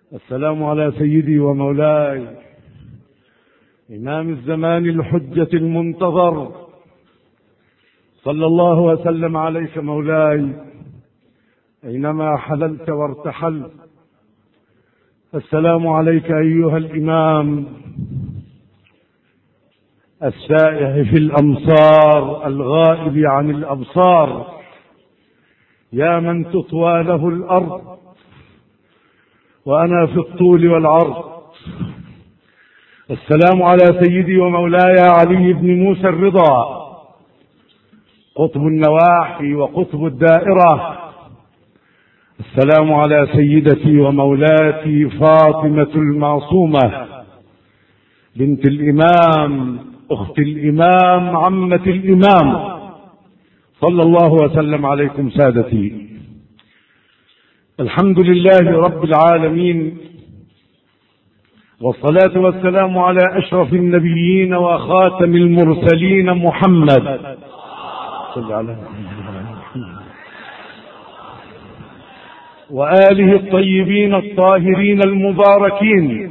السلام على سيدي ومولاي إمام الزمان الحجة المنتظر، صلى الله وسلم عليك مولاي أينما حللت وارتحلت. السلام عليك أيها الإمام السائح في الأمصار الغائب عن الأبصار، يا من تطوى له الأرض وأنا في الطول والعرض. السلام على سيدي ومولاي علي بن موسى الرضا، قطب النواحي وقطب الدائرة. السلام على سيدتي ومولاتي فاطمة المعصومة بنت الإمام، أخت الإمام، عمة الإمام، صلى الله وسلم عليكم سادتي. الحمد لله رب العالمين، والصلاة والسلام على أشرف النبيين وخاتم المرسلين محمد صلى على وآله الطيبين الطاهرين المباركين.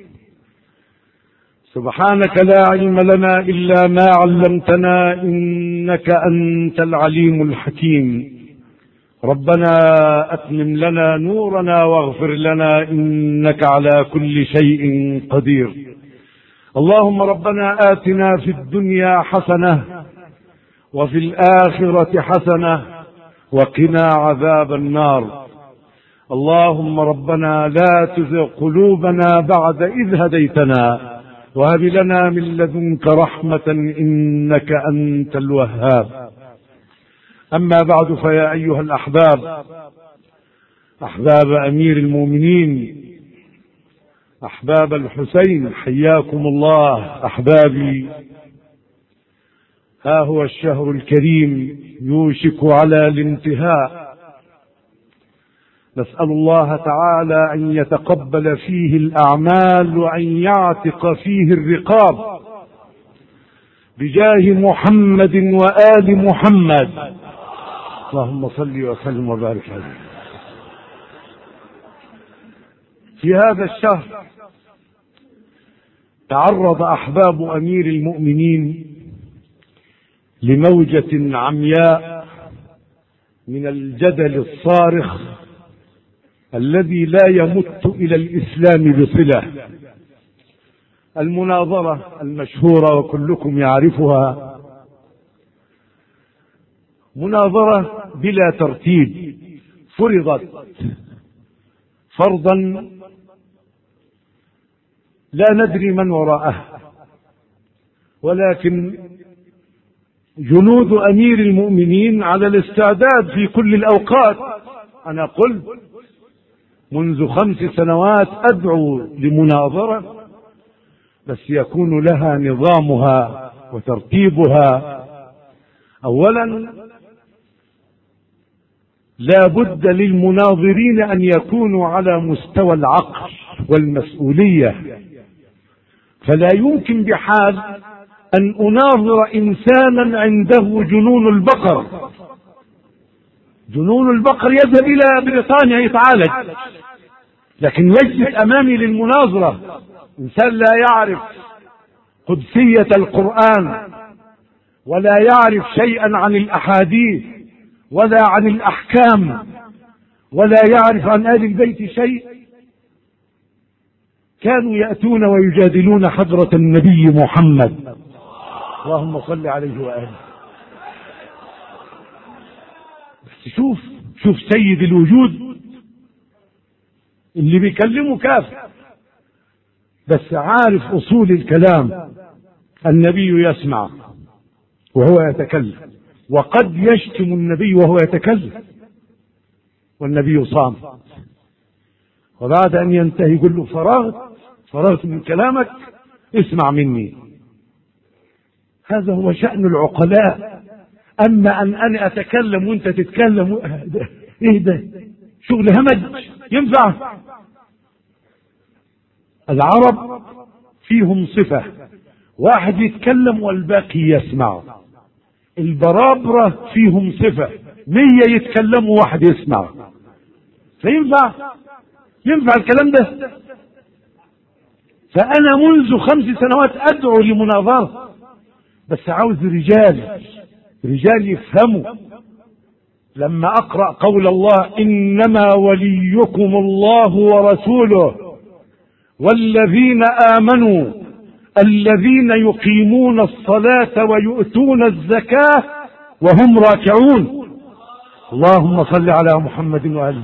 سبحانك لا علم لنا إلا ما علمتنا إنك أنت العليم الحكيم. ربنا أتمم لنا نورنا واغفر لنا إنك على كل شيء قدير. اللهم ربنا آتنا في الدنيا حسنة وفي الآخرة حسنة وقنا عذاب النار. اللهم ربنا لا تزغ قلوبنا بعد إذ هديتنا وهب لنا من لدنك رحمة إنك أنت الوهاب. أما بعد، فيا أيها الأحباب، أحباب أمير المؤمنين، أحباب الحسين، حياكم الله. أحبابي، ها هو الشهر الكريم يوشك على الانتهاء. نسأل الله تعالى أن يتقبل فيه الأعمال وأن يعتق فيه الرقاب بجاه محمد وآل محمد. اللهم صل وسلم وبارك عليه. في هذا الشهر تعرض أحباب أمير المؤمنين لموجة عمياء من الجدل الصارخ الذي لا يمت إلى الإسلام بصلة. المناظرة المشهورة وكلكم يعرفها، مناظرة بلا ترتيب، فرضت فرضا لا ندري من وراءه، ولكن جنود أمير المؤمنين على الاستعداد في كل الأوقات. أنا قلت منذ 5 سنوات أدعو لمناظرة، بس يكون لها نظامها وترتيبها. أولا، لا بد للمناظرين أن يكونوا على مستوى العقل والمسؤولية، فلا يمكن بحال أن أناظر إنسانا عنده جنون البقر. جنون البقر يذهب إلى بريطانيا يتعالج، لكن يجلس أمامي للمناظرة إنسان لا يعرف قدسية القرآن ولا يعرف شيئا عن الأحاديث ولا عن الأحكام ولا يعرف عن آل البيت شيء. كانوا يأتون ويجادلون حضرة النبي محمد، اللهم صل عليه وآله. بس شوف سيد الوجود اللي بيكلمه كافر بس عارف أصول الكلام. النبي يسمع وهو يتكلم، وقد يشتم النبي وهو يتكلم والنبي صامت، وبعد أن ينتهي يقول له فرغت من كلامك، اسمع مني. هذا هو شأن العقلاء. أما أن أنا أتكلم وأنت تتكلم، إيه ده؟ شغل همج ينفع؟ العرب فيهم صفة، واحد يتكلم والباقي يسمع. البرابرة فيهم صفة، 100 يتكلموا واحد يسمع. فينفع؟ ينفع الكلام ده؟ فأنا منذ 5 سنوات أدعو لمناظرة، بس عاوز رجال يفهموا. لما أقرأ قول الله إنما وليكم الله ورسوله والذين آمنوا الذين يقيمون الصلاة ويؤتون الزكاة وهم راكعون، اللهم صل على محمد وآله.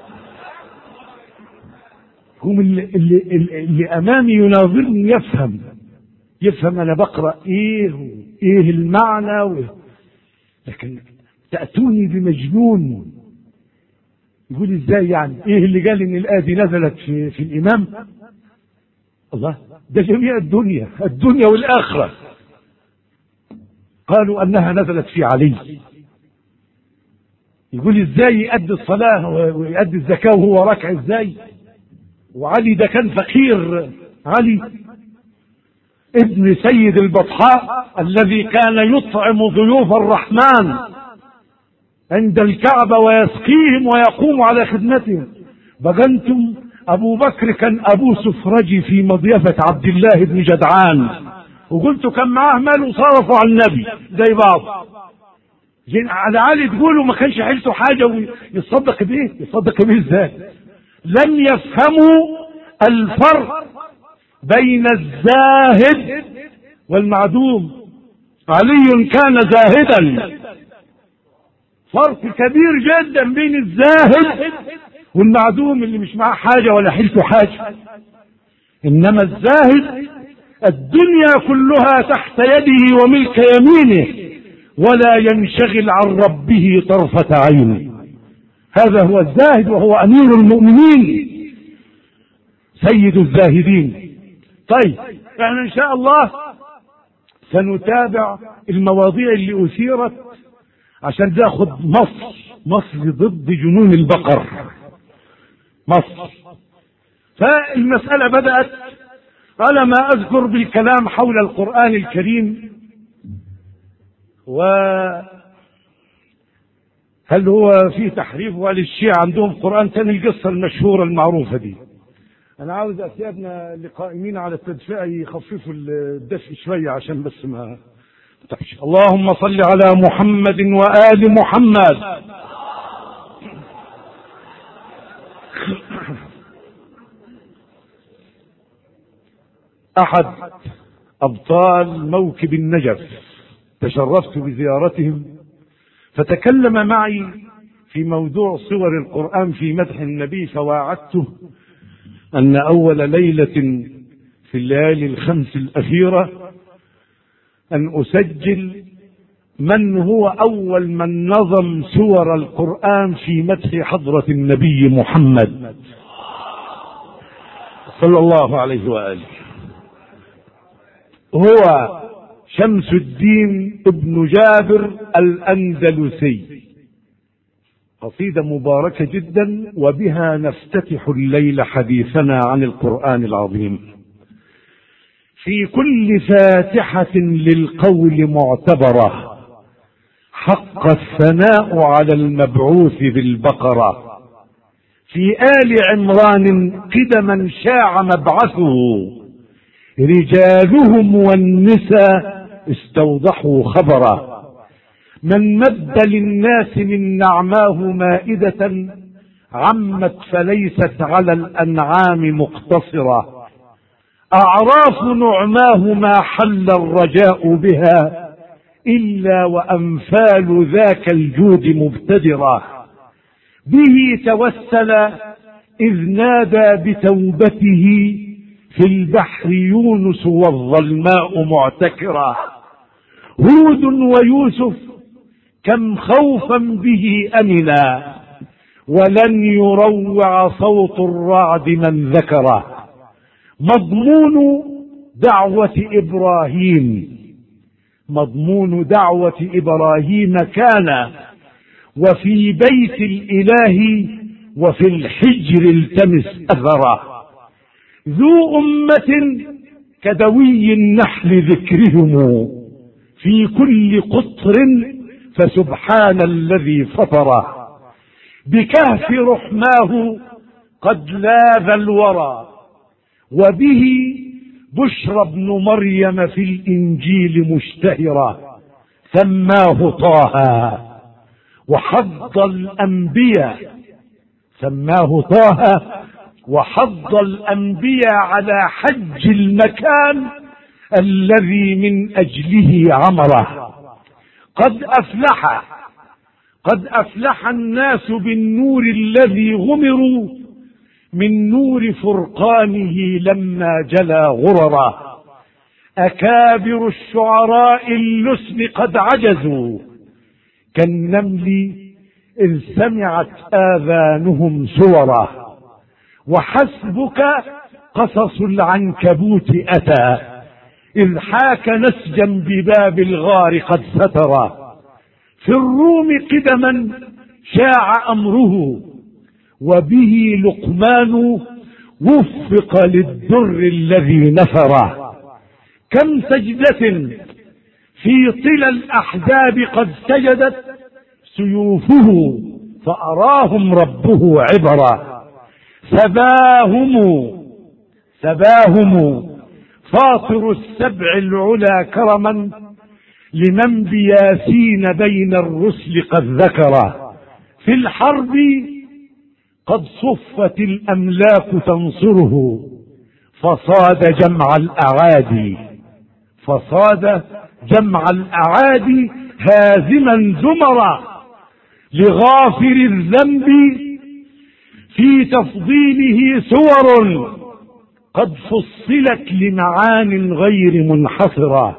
هم اللي أمامي يناظرني يفهم أنا بقرأ إيه المعنى لكن تأتوني بمجنون يقول إزاي يعني؟ إيه اللي قال إن الآية دي نزلت في الإمام؟ الله، ده جميع الدنيا والآخرة قالوا أنها نزلت في علي. يقول إزاي يؤدي الصلاة ويؤدي الزكاة وهو راكع إزاي؟ وعلي ده كان فقير، علي ابن سيد البطحاء الذي كان يطعم ضيوف الرحمن عند الكعبة ويسقيهم ويقوم على خدمتهم. بغنتم أبو بكر كان أبو سفرجي في مضيفة عبد الله بن جدعان، وقلت كان معاه مال وصرفوا على النبي زي بعض. على علي تقولوا ما كانش حيلته حاجة ويصدق بيه؟ يصدق بيه ازاي؟ لم يفهموا الفرق بين الزاهد والمعدوم. علي كان زاهدا، فرق كبير جدا بين الزاهد والمعدوم اللي مش معاه حاجة ولا حيلته حاجة. إنما الزاهد الدنيا كلها تحت يده وملك يمينه ولا ينشغل عن ربه طرفة عين. هذا هو الزاهد وهو أمير المؤمنين سيد الزاهدين. طيب يعني إن شاء الله سنتابع المواضيع اللي أثيرت عشان تاخد مصر ضد جنون البقر مصر. فالمسألة بدأت على ما أذكر بالكلام حول القرآن الكريم، وهل هو في تحريف؟ وهل الشيعة عندهم قرآن تاني؟ القصة المشهورة المعروفة دي. أنا عاوز أسيادنا اللي قائمين على التدفئة يخففوا الدفء شوية عشان بس ما تتعبش. اللهم صل على محمد وآل محمد. أحد أبطال موكب النجف تشرفت بزيارتهم، فتكلم معي في موضوع صور القرآن في مدح النبي، فواعدته أن أول ليلة في الليالي ال5 الأخيرة أن أسجل من هو أول من نظم سور القرآن في مدح حضرة النبي محمد صلى الله عليه وآله. هو شمس الدين ابن جابر الأندلسي. قصيدة مباركة جدا، وبها نفتتح الليل حديثنا عن القرآن العظيم. في كل فاتحة للقول معتبرة، حق الثناء على المبعوث بالبقرة. في آل عمران قدما شاع مبعثه، رجالهم والنساء استوضحوا خبره. من مد للناس من نعماه مائدة، عمت فليست على الأنعام مقتصرة. أعراف نعماه ما حل الرجاء بها، إلا وأنفال ذاك الجود مبتدرة. به توسل إذ نادى بتوبته، في البحر يونس والظلماء معتكرة. هود ويوسف كم خوفا به أمنا، ولن يروع صوت الرعد من ذكره. مضمون دعوة إبراهيم كان، وفي بيت الإله وفي الحجر التمس أثره. ذو أمة كدوي النحل ذكرهم، في كل قطر فسبحان الذي فطره. بكهف رحماه قد لاذ الورى، وبه بشرى ابن مريم في الإنجيل مشتهرا، سماه طه وحض الأنبياء، سماه طه وحض الأنبياء على حج المكان الذي من أجله عمره. قد أفلح الناس بالنور الذي غمروا من نور فرقانه لما جلى غررا. أكابر الشعراء اللسن قد عجزوا كالنمل إذ سمعت آذانهم سورا. وحسبك قصص العنكبوت أتى إذ حاك نسجا بباب الغار قد سترا. في الروم قدما شاع أمره، وبه لقمان وفق للدر الذي نثره. كم سجدة في طلى الأحزاب قد سجدت سيوفه فأراهم ربه عبرا. سباهم فاطر السبع العلا كرما لمن بياسين بين الرسل قد ذكرا. في الحرب قد صفت الأملاك تنصره، فصاد جمع الأعادي هازما زمرا. لغافر الذنب في تفضيله سور قد فصلت لمعان غير منحصرة.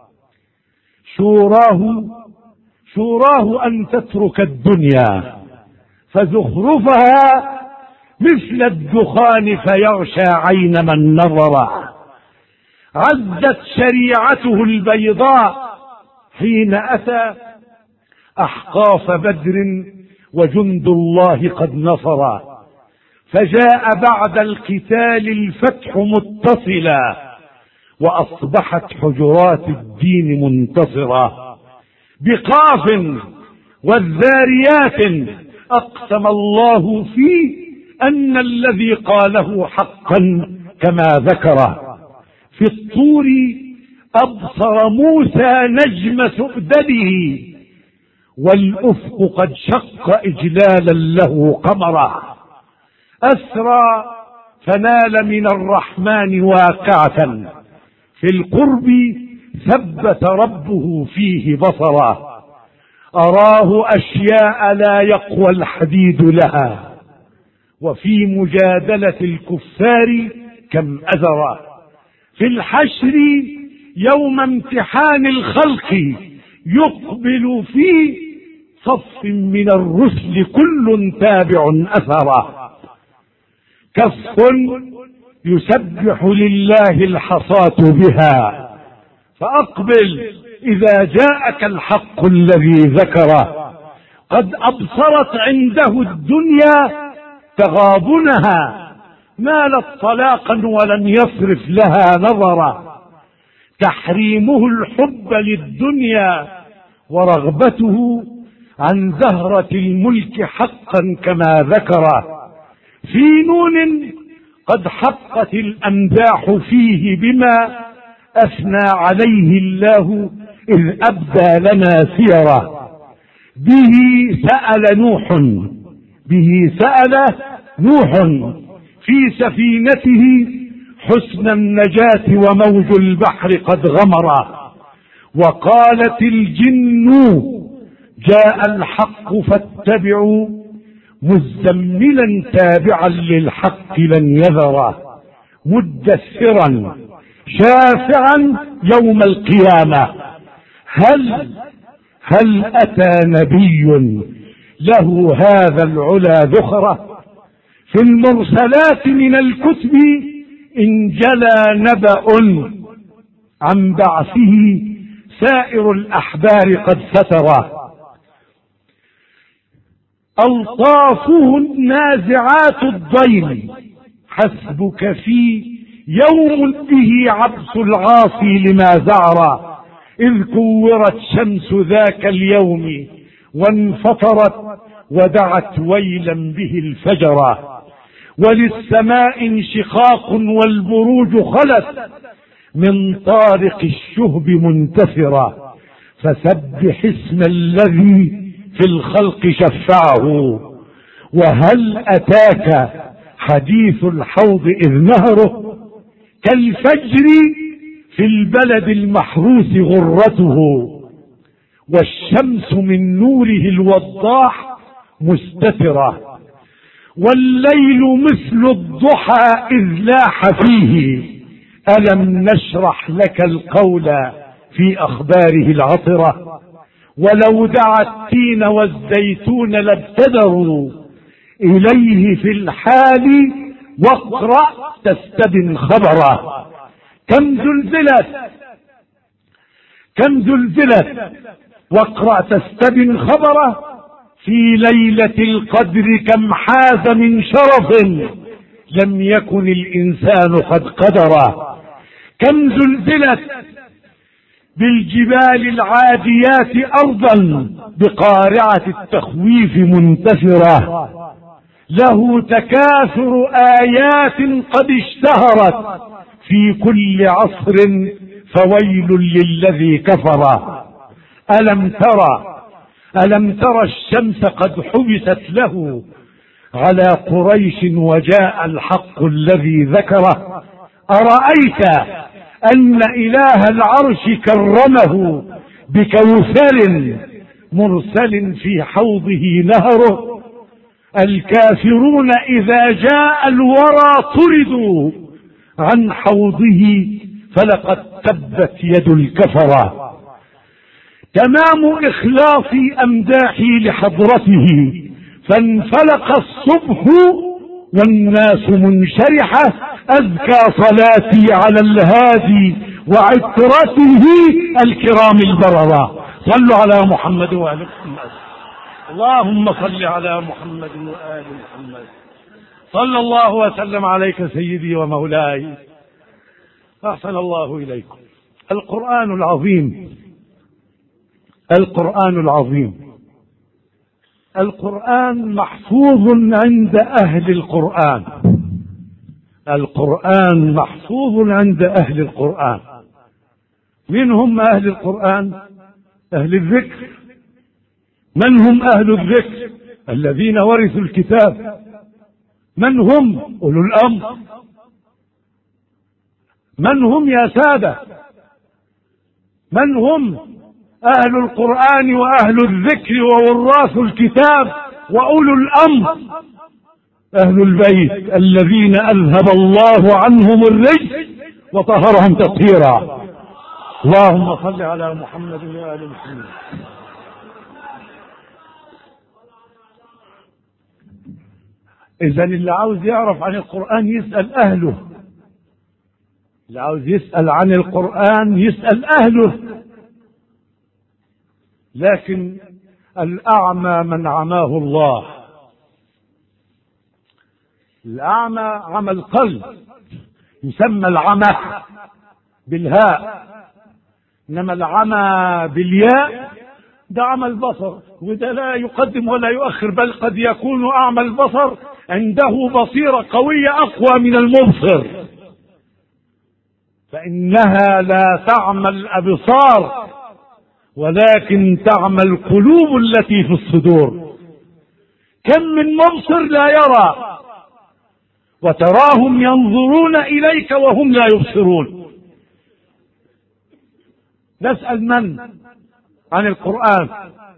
شوراه أن تترك الدنيا فزخرفها مثل الدخان فيغشى عين من نظر. عزت شريعته البيضاء حين أتى أحقاف بدر وجند الله قد نصر. فجاء بعد القتال الفتح متصلا، وأصبحت حجرات الدين منتصرة. بقاف والذاريات أقسم الله فيه أن الذي قاله حقا كما ذكره. في الطور أبصر موسى نجم سؤدده، والأفق قد شق إجلالا له قمرا. أسرى فنال من الرحمن واقعة، في القرب ثبت ربه فيه بصرا. أراه أشياء لا يقوى الحديد لها، وفي مجادلة الكفار كم أذرا. في الحشر يوم امتحان الخلق يقبل في صف من الرسل كل تابع أثرا. كف يسبح لله الحصاة بها، فأقبل إذا جاءك الحق الذي ذكره. قد أبصرت عنده الدنيا تغابنها، مالت طلاقا ولم يصرف لها نظرا. تحريمه الحب للدنيا ورغبته عن زهرة الملك حقا كما ذكره. في نون قد حقت الأمداح فيه بما أثنى عليه الله إذ أبدى لنا سيرا. به سأل نوح في سفينته حسن النجاة وموج البحر قد غمرا. وقالت الجن جاء الحق فاتبعوا، مزملا تابعا للحق لن يذرا. مدثرا شافعا يوم القيامة، هل أتى نبي له هذا العلا ذخرة. في المرسلات من الكتب إن جلى نبأ عن بعثه سائر الأحبار قد سترا. ألطافه النازعات الضيم، حسبك في يوم به عبس العاصي لما زعرا. إذ كورت شمس ذاك اليوم وانفطرت ودعت ويلا به الفجرا. وللسماء انشقاق والبروج خلت من طارق الشهب منتثرا، فسبح اسم الذي في الخلق شفعه. وهل أتاك حديث الحوض إذ نهره كالفجر في البلد المحروس غرته، والشمس من نوره الوضاح مستترة، والليل مثل الضحى إذ لاح فيه. ألم نشرح لك القول في أخباره العطرة، ولو دعا التين والزيتون لابتدروا إليه في الحال، واقرأ تستبن خبره. كم زلزلت واقرأ تستبن خبره، في ليلة القدر كم حاز من شرف، لم يكن الإنسان قد قدره. كم زلزلت بالجبال العاديات أرضا، بقارعة التخويف منتشرة، له تكاثر آيات قد اشتهرت في كل عصر، فويل للذي كفر. ألم ترى الشمس قد حبست له على قريش، وجاء الحق الذي ذكره. أرأيت أن إله العرش كرمه بكوثر مرسل في حوضه نهره. الكافرون إذا جاء الورى طردوا عن حوضه، فلقد تبت يد الكفرة. تمام إخلاصي أمداحي لحضرته، فانفلق الصبح والناس منشرحة، أزكى صلاتي على الهادي وعطرته الكرام البررة. صلوا على محمد وآل محمد. اللهم صل على محمد وآل محمد. صلى الله وسلم عليك سيدي ومولاي. أحسن الله إليكم. القرآن العظيم، القرآن العظيم، القرآن محفوظ عند أهل القرآن. القرآن محفوظ عند أهل القرآن. من هم أهل القرآن؟ أهل الذكر. من هم أهل الذكر؟ الذين ورثوا الكتاب. من هم؟ أولو الأمر. من هم يا سادة؟ من هم أهل القرآن وأهل الذكر ووراث الكتاب وأولو الأمر؟ أهل البيت الذين أذهب الله عنهم الرجس وطهرهم تطهيرا. اللهم صل على محمد وآل محمد. إذن اللي عاوز يعرف عن القرآن يسأل أهله، اللي عاوز يسأل عن القرآن يسأل أهله. لكن الأعمى من عماه الله. الأعمى عمى القلب، يسمى العمى بالهاء، إنما العمى بالياء ده عمى البصر، وده لا يقدم ولا يؤخر، بل قد يكون أعمى البصر عنده بصيرة قوية أقوى من المبصر، فإنها لا تعمى الأبصار ولكن تعمى القلوب التي في الصدور. كم من مبصر لا يرى، وتراهم ينظرون إليك وهم لا يبصرون. نسأل من عن القرآن؟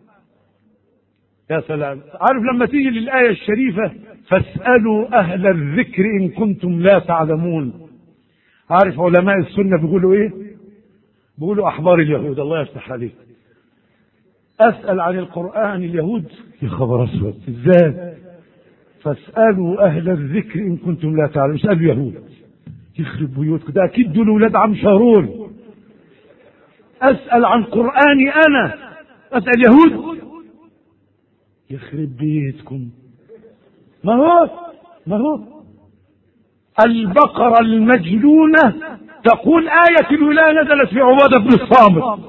يا سلام، عارف لما تيجي للآية الشريفة فاسألوا أهل الذكر إن كنتم لا تعلمون، عارف علماء السنة بيقولوا إيه؟ بيقولوا أحبار اليهود. الله يفتح عليك. أسأل عن القرآن اليهود؟ يا خبر أسود، إزاي؟ فاسألوا أهل الذكر إن كنتم لا تعلمون. اسألوا يهود، يخرب بيوتكم، ده أكيد دول ولاد عم شارون. أسأل عن قرآني أنا، أسأل يهود؟ يخرب بيتكم. ما هو البقرة المجنونة تقول آية الولاية نزلت في عبادة بن الصامت.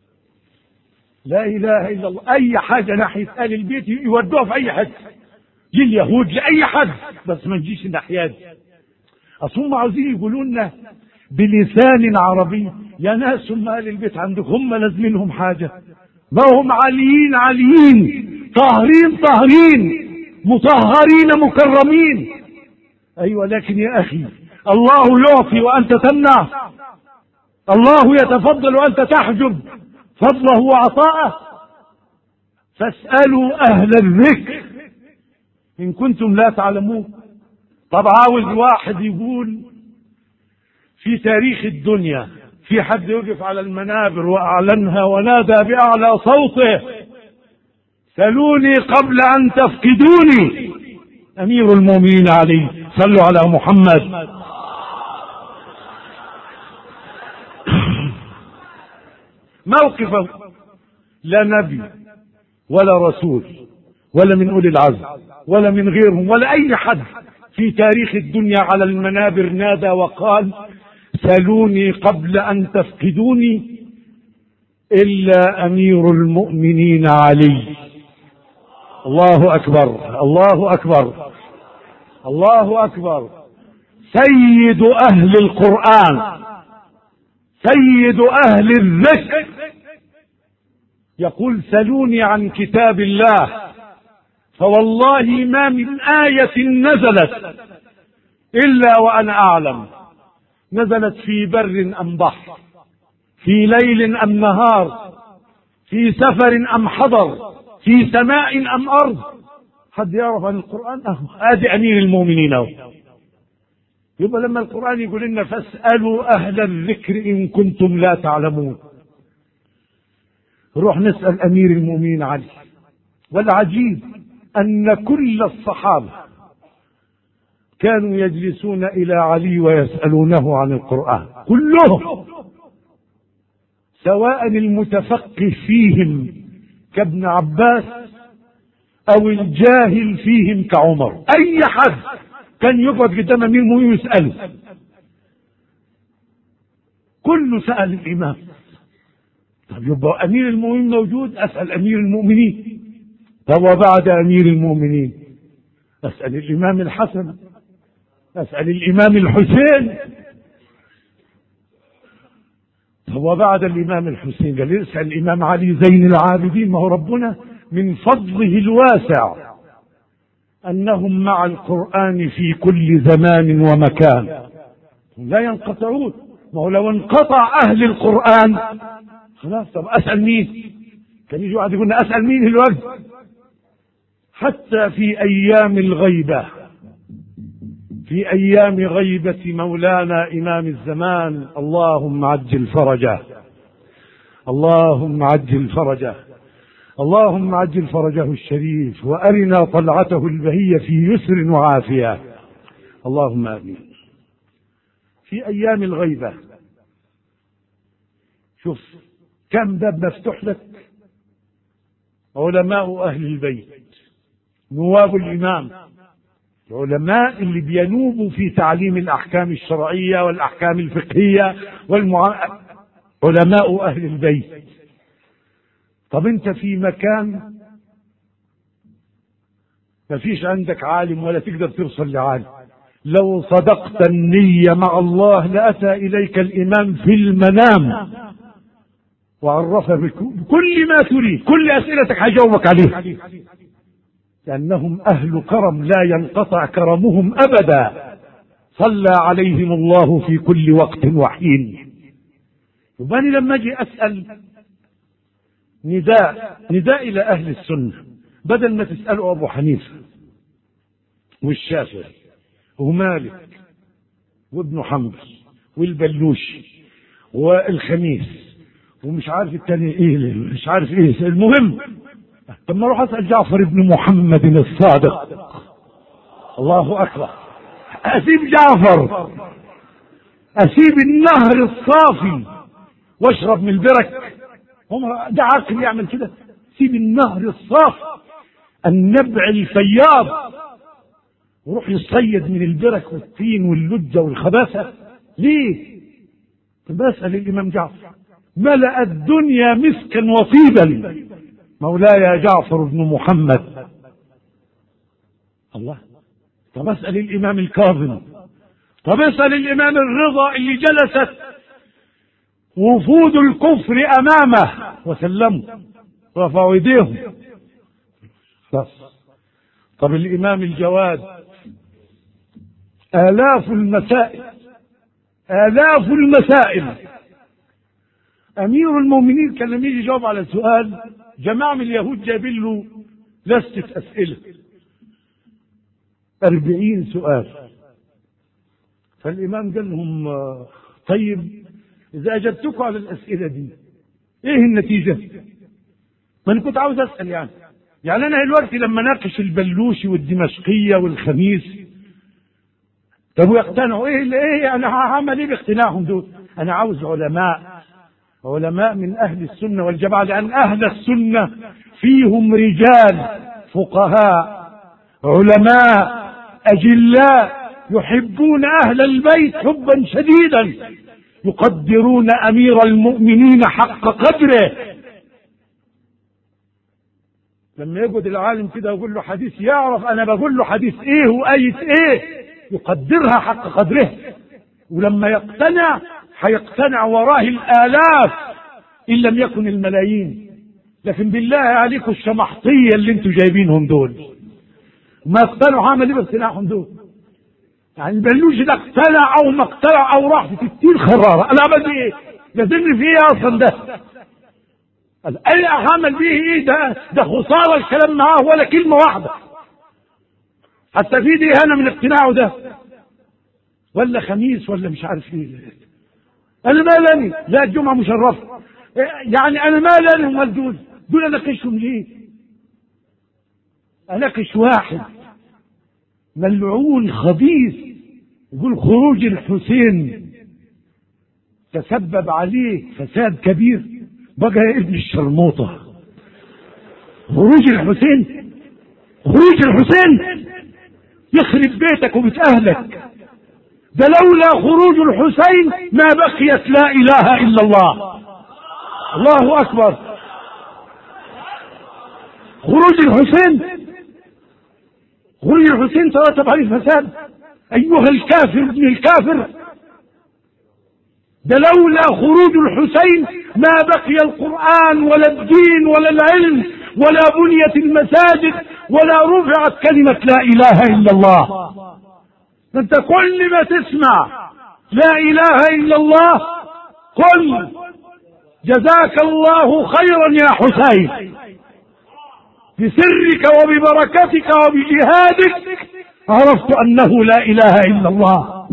لا إله إلا الله. أي حاجة ناحية آل البيت يودوها في أي حتة، لليهود، لأي حد، بس ما نجيش الناحية دي. أصل عاوزين يقولوا لنا بلسان عربي. يا ناس هم أهل البيت عندك هم لازمينهم حاجة؟ ما هم عليين عليين، طاهرين طاهرين، مطهرين مكرمين. أيوة، لكن يا أخي الله يعطي وأنت تمنع، الله يتفضل وأنت تحجب فضله وعطاءه. فاسألوا أهل الذكر إن كنتم لا تعلمون. طب عاوز واحد يقول في تاريخ الدنيا في حد يقف على المنابر وأعلنها ونادى بأعلى صوته سلوني قبل أن تفقدوني؟ أمير المؤمنين علي، صلوا على محمد. موقفه لا نبي ولا رسول ولا من أولي العزم ولا من غيرهم ولا أي حد في تاريخ الدنيا على المنابر نادى وقال سلوني قبل أن تفقدوني إلا أمير المؤمنين علي. الله أكبر، الله أكبر، الله أكبر. سيد أهل القرآن، سيد أهل الذكر، يقول سلوني عن كتاب الله فوالله ما من آية نزلت إلا وأنا أعلم نزلت في بر أم بحر، في ليل أم نهار، في سفر أم حضر، في سماء أم أرض. حد يعرف عن القرآن؟ هذه أمير المؤمنين أهو. يبقى لما القرآن يقول لنا فاسألوا أهل الذكر إن كنتم لا تعلمون، نروح نسأل أمير المؤمنين علي. والعجيب أن كل الصحابة كانوا يجلسون إلى علي ويسألونه عن القرآن كلهم، سواء المتفقه فيهم كابن عباس أو الجاهل فيهم كعمر. أي حد كان يقعد قدام أمير المؤمنين يسأله، كله سأل الإمام. طب يبقى أمير المؤمنين موجود، أسأل أمير المؤمنين. طب وبعد أمير المؤمنين أسأل الإمام الحسن، أسأل الإمام الحسين. طب وبعد الإمام الحسين قال اسأل الإمام علي زين العابدين. ما هو ربنا من فضله الواسع أنهم مع القرآن في كل زمان ومكان لا ينقطعون. ما هو لو انقطع أهل القرآن خلاص، طب أسأل مين؟ كان يجي واحد يقول أسأل مين الوقت؟ حتى في أيام الغيبة، في أيام غيبة مولانا إمام الزمان، اللهم عجل فرجه، اللهم عجل فرجه، اللهم عجل فرجه الشريف وأرنا طلعته البهية في يسر وعافية، اللهم آمين. في أيام الغيبة شوف كم باب مفتوح لك. علماء أهل البيت، نواب الإمام، العلماء اللي بينوبوا في تعليم الأحكام الشرعية والأحكام الفقهية علماء أهل البيت. طب أنت في مكان ما فيش عندك عالم ولا تقدر توصل لعالم، لو صدقت النية مع الله لأتى إليك الإمام في المنام وعرفه بكل ما تريد، كل أسئلتك هجاوبك عليه، لأنهم أهل كرم لا ينقطع كرمهم أبدا، صلى عليهم الله في كل وقت وحين. يبقى لما أجي أسأل نداء إلى أهل السنة، بدل ما تسألوا أبو حنيفة والشافعي ومالك وابن حنبل والبلوشي والخميس ومش عارف التاني ايه، مش عارف ايه، المهم طب ما اروح اسال جعفر بن محمد الصادق. الله اكبر، اسيب جعفر، اسيب النهر الصافي واشرب من البرك؟ هم ده عقل يعمل كده؟ سيب النهر الصافي النبع الفياض وروح يصيد من البرك والطين واللجة والخباثة ليه؟ بسأل الإمام جعفر ملأ الدنيا مسكا وطيبا، مولاي جعفر بن محمد الله. طب اسأل الإمام الكاظم، طب اسأل الإمام الرضا اللي جلست وفود الكفر أمامه وسلموا رفعوا ايديهم. طب الإمام الجواد آلاف المسائل. أمير المؤمنين كان لما يجي يجاوب على سؤال جماعة من اليهود جايبين له لستة أسئلة 40 سؤال، فالإمام قال لهم طيب إذا أجبتكم على الأسئلة دي إيه النتيجة؟ ما أنا كنت عاوز أسأل يعني أنا دلوقتي لما ناقش البلوشي والدمشقية والخميس، طب ويقتنعوا إيه أنا هعمل إيه باقتناعهم دول؟ أنا عاوز علماء من أهل السنة والجماعة، لأن أهل السنة فيهم رجال فقهاء علماء أجلاء يحبون أهل البيت حبا شديدا، يقدرون أمير المؤمنين حق قدره. لما يقعد العالم كده يقول له حديث يعرف أنا بقول له حديث إيه وآية إيه، يقدرها حق قدره. ولما يقتنع هيقتنع وراه الآلاف إن لم يكن الملايين. لكن بالله عليكم الشمحطية اللي انتوا جايبينهم دول ما اقتنعوا، عمل ايه باقتناعهم دول؟ يعني البلوشي ده اقتنع او ما اقتنع او راح في 60 خرارة، انا عمل بيه ايه؟ لازمني في ايه اصلا ده؟ اي عمل بيه ايه ده خسارة الكلام معاه ولا كلمة واحدة حتى في دي انا من اقتناعه ده، ولا خميس ولا مش عارف ايه. انا مالني؟ لا الجمعة مشرفة يعني انا مالني امال دول اناقشهم ليه؟ اناقش واحد ملعون خبيث يقول خروج الحسين تسبب عليه فساد كبير، بقى يا ابن الشرموطة خروج الحسين يخرب بيتك وبيت اهلك. ده لولا خروج الحسين ما بقيت لا اله الا الله. الله اكبر. خروج الحسين ترتب عليه فساد. ايها الكافر ابن الكافر، ده لولا خروج الحسين ما بقي القرآن ولا الدين ولا العلم ولا بنيت المساجد ولا رفعت كلمة لا اله الا الله. انت كل ما تسمع لا اله الا الله قل جزاك الله خيرا يا حسين، بسرك وببركتك وبجهادك عرفت انه لا اله الا الله.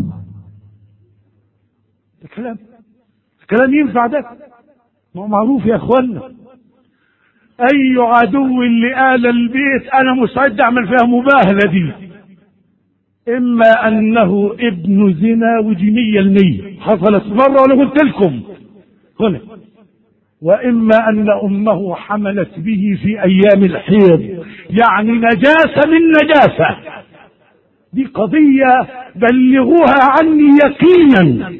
كلام ينفع ده؟ ما معروف يا اخوانا. اي عدو لآل البيت انا مستعد اعمل فيها مباهلة دي، اما انه ابن زنا ودي 100% حصلت مرة وانا قلت لكم هنا، واما ان امه حملت به في ايام الحيض، يعني نجاسة من نجاسة. دي قضية بلغوها عني يقينا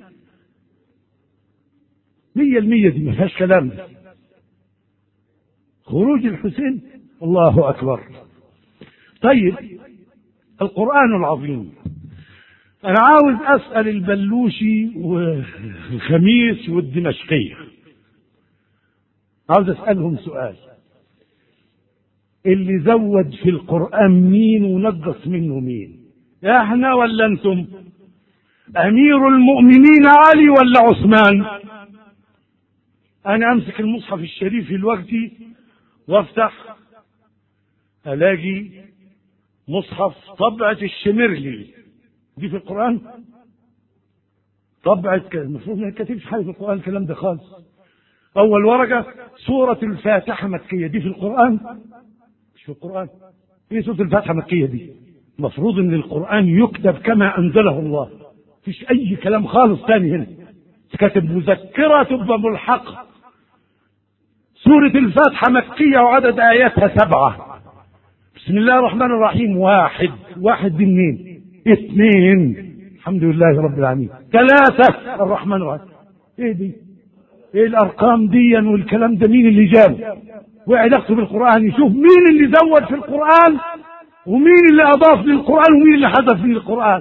100%، دي ما فيهاش كلام. خروج الحسين الله اكبر. طيب القرآن العظيم، انا عاوز اسأل البلوشي والخميس والدمشقية، عاوز اسألهم سؤال، اللي زود في القرآن مين ونقص منه مين؟ احنا ولا انتم؟ امير المؤمنين علي ولا عثمان؟ انا امسك المصحف الشريف الوقتي وافتح الاقي مصحف طبعة الشمرلي، دي في القرآن؟ طبعة المفروض ما كتبش حاجة في القرآن الكلام ده خالص. اول ورقة سورة الفاتحة مكية، دي في القرآن؟ مش في القرآن. ايه سورة الفاتحة مكية دي؟ مفروض ان القرآن يكتب كما انزله الله، مفيش اي كلام خالص تاني هنا. كاتب مذكرة تبقى ملحقة. سورة الفاتحة مكية وعدد آياتها 7. بسم الله الرحمن الرحيم واحد دي منين؟ 2 الحمد لله رب العالمين. 3 الرحمن الرحيم. ايه دي؟ ايه الارقام دي والكلام ده؟ مين اللي جابه؟ وقعد يكتب القرآن يشوف مين اللي زود في القرآن ومين اللي أضاف للقرآن ومين اللي حذف للقرآن؟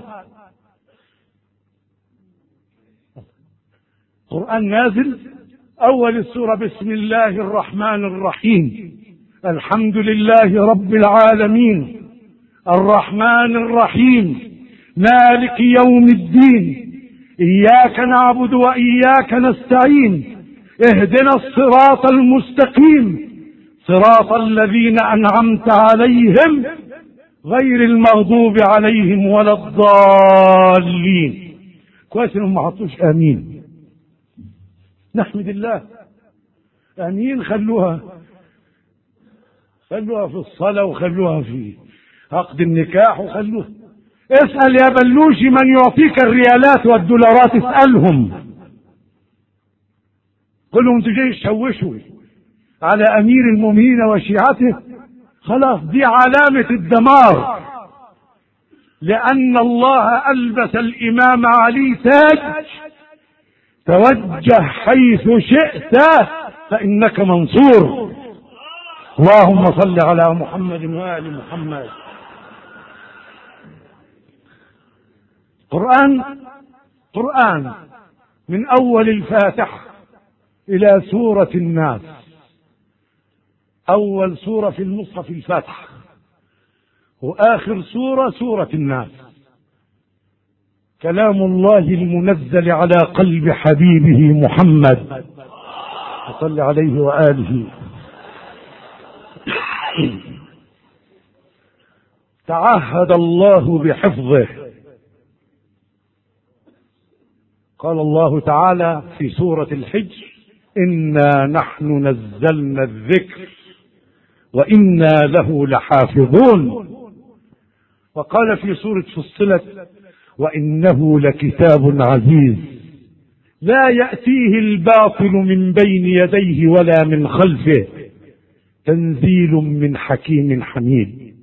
القرآن نازل أول السورة بسم الله الرحمن الرحيم، الحمد لله رب العالمين الرحمن الرحيم مالك يوم الدين إياك نعبد وإياك نستعين اهدنا الصراط المستقيم صراط الذين أنعمت عليهم غير المغضوب عليهم ولا الضالين. كويس انهم ما حطوش آمين. نحمد الله. آمين خلوها في الصلاة وخلوها في عقد النكاح وخلوها. اسأل يا بلوشي من يعطيك الريالات والدولارات، اسألهم. قل لهم انتوا جاي تشوشوا على أمير المؤمنين وشيعته. خلاص دي علامة الدمار، لأن الله ألبس الإمام علي تاج توجه حيث شئت فإنك منصور. اللهم صل على محمد وآل محمد. قرآن من أول الفاتحة إلى سورة الناس. أول سورة في المصحف الفاتحة، وآخر سورة الناس. كلام الله المنزل على قلب حبيبه محمد صلى عليه وآله. تعهد الله بحفظه. قال الله تعالى في سورة الحجر إنا نحن نزلنا الذكر وإنا له لحافظون. وقال في سورة فصلت وإنه لكتاب عزيز لا يأتيه الباطل من بين يديه ولا من خلفه تنزيل من حكيم حميد.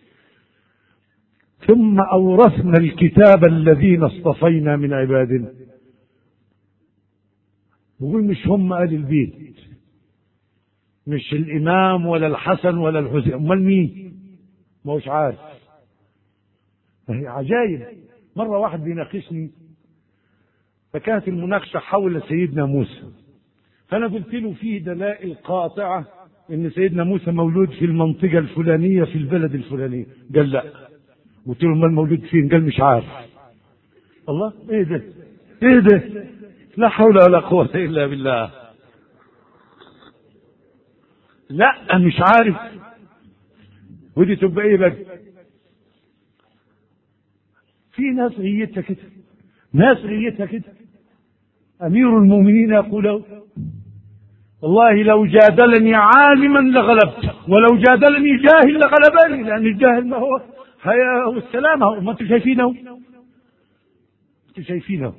ثم أورثنا الكتاب الذين اصطفينا من عبادنا. بقول مش هم أهل البيت، مش الإمام ولا الحسن ولا الحسين، أمال مين؟ ما هوش عارف. عجائب. مرة واحد بيناقشني، فكانت المناقشة حول سيدنا موسى، فأنا قلت له فيه دلائل قاطعة إن سيدنا موسى مولود في المنطقة الفلانية في البلد الفلانية. قال لا. قلت له امال مولود فين؟ قال مش عارف. الله، ايه ده؟ ايه ده؟ لا حول ولا قوة إلا بالله. لا مش عارف. ودي تبقى ايه بقى؟ في ناس غيتها كده، ناس غيتها كده. أمير المؤمنين يقول والله لو جادلني عالما لغلبته ولو جادلني جاهل لغلبني، لأن الجاهل ما هو حياة والسلامة. ما انتم شايفينه؟ انتم شايفينه؟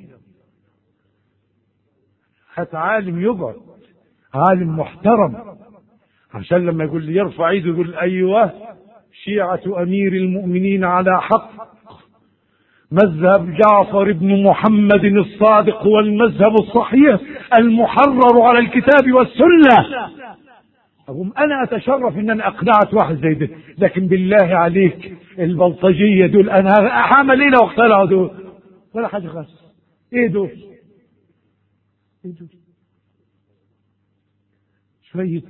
حتى عالم يقعد، عالم محترم، عشان لما يقول لي يرفع ايده يقول ايوه شيعة امير المؤمنين على حق، مذهب جعفر بن محمد الصادق هو المذهب الصحيح المحرر على الكتاب والسنة. أقوم أنا أتشرف إن أنا أقنعت واحد زي ده، لكن بالله عليك البلطجية دول أنا هعمل إيه لو اقتلعوا دول؟ ولا حاجة خالص. إيه دول؟ إيه دول؟ شوية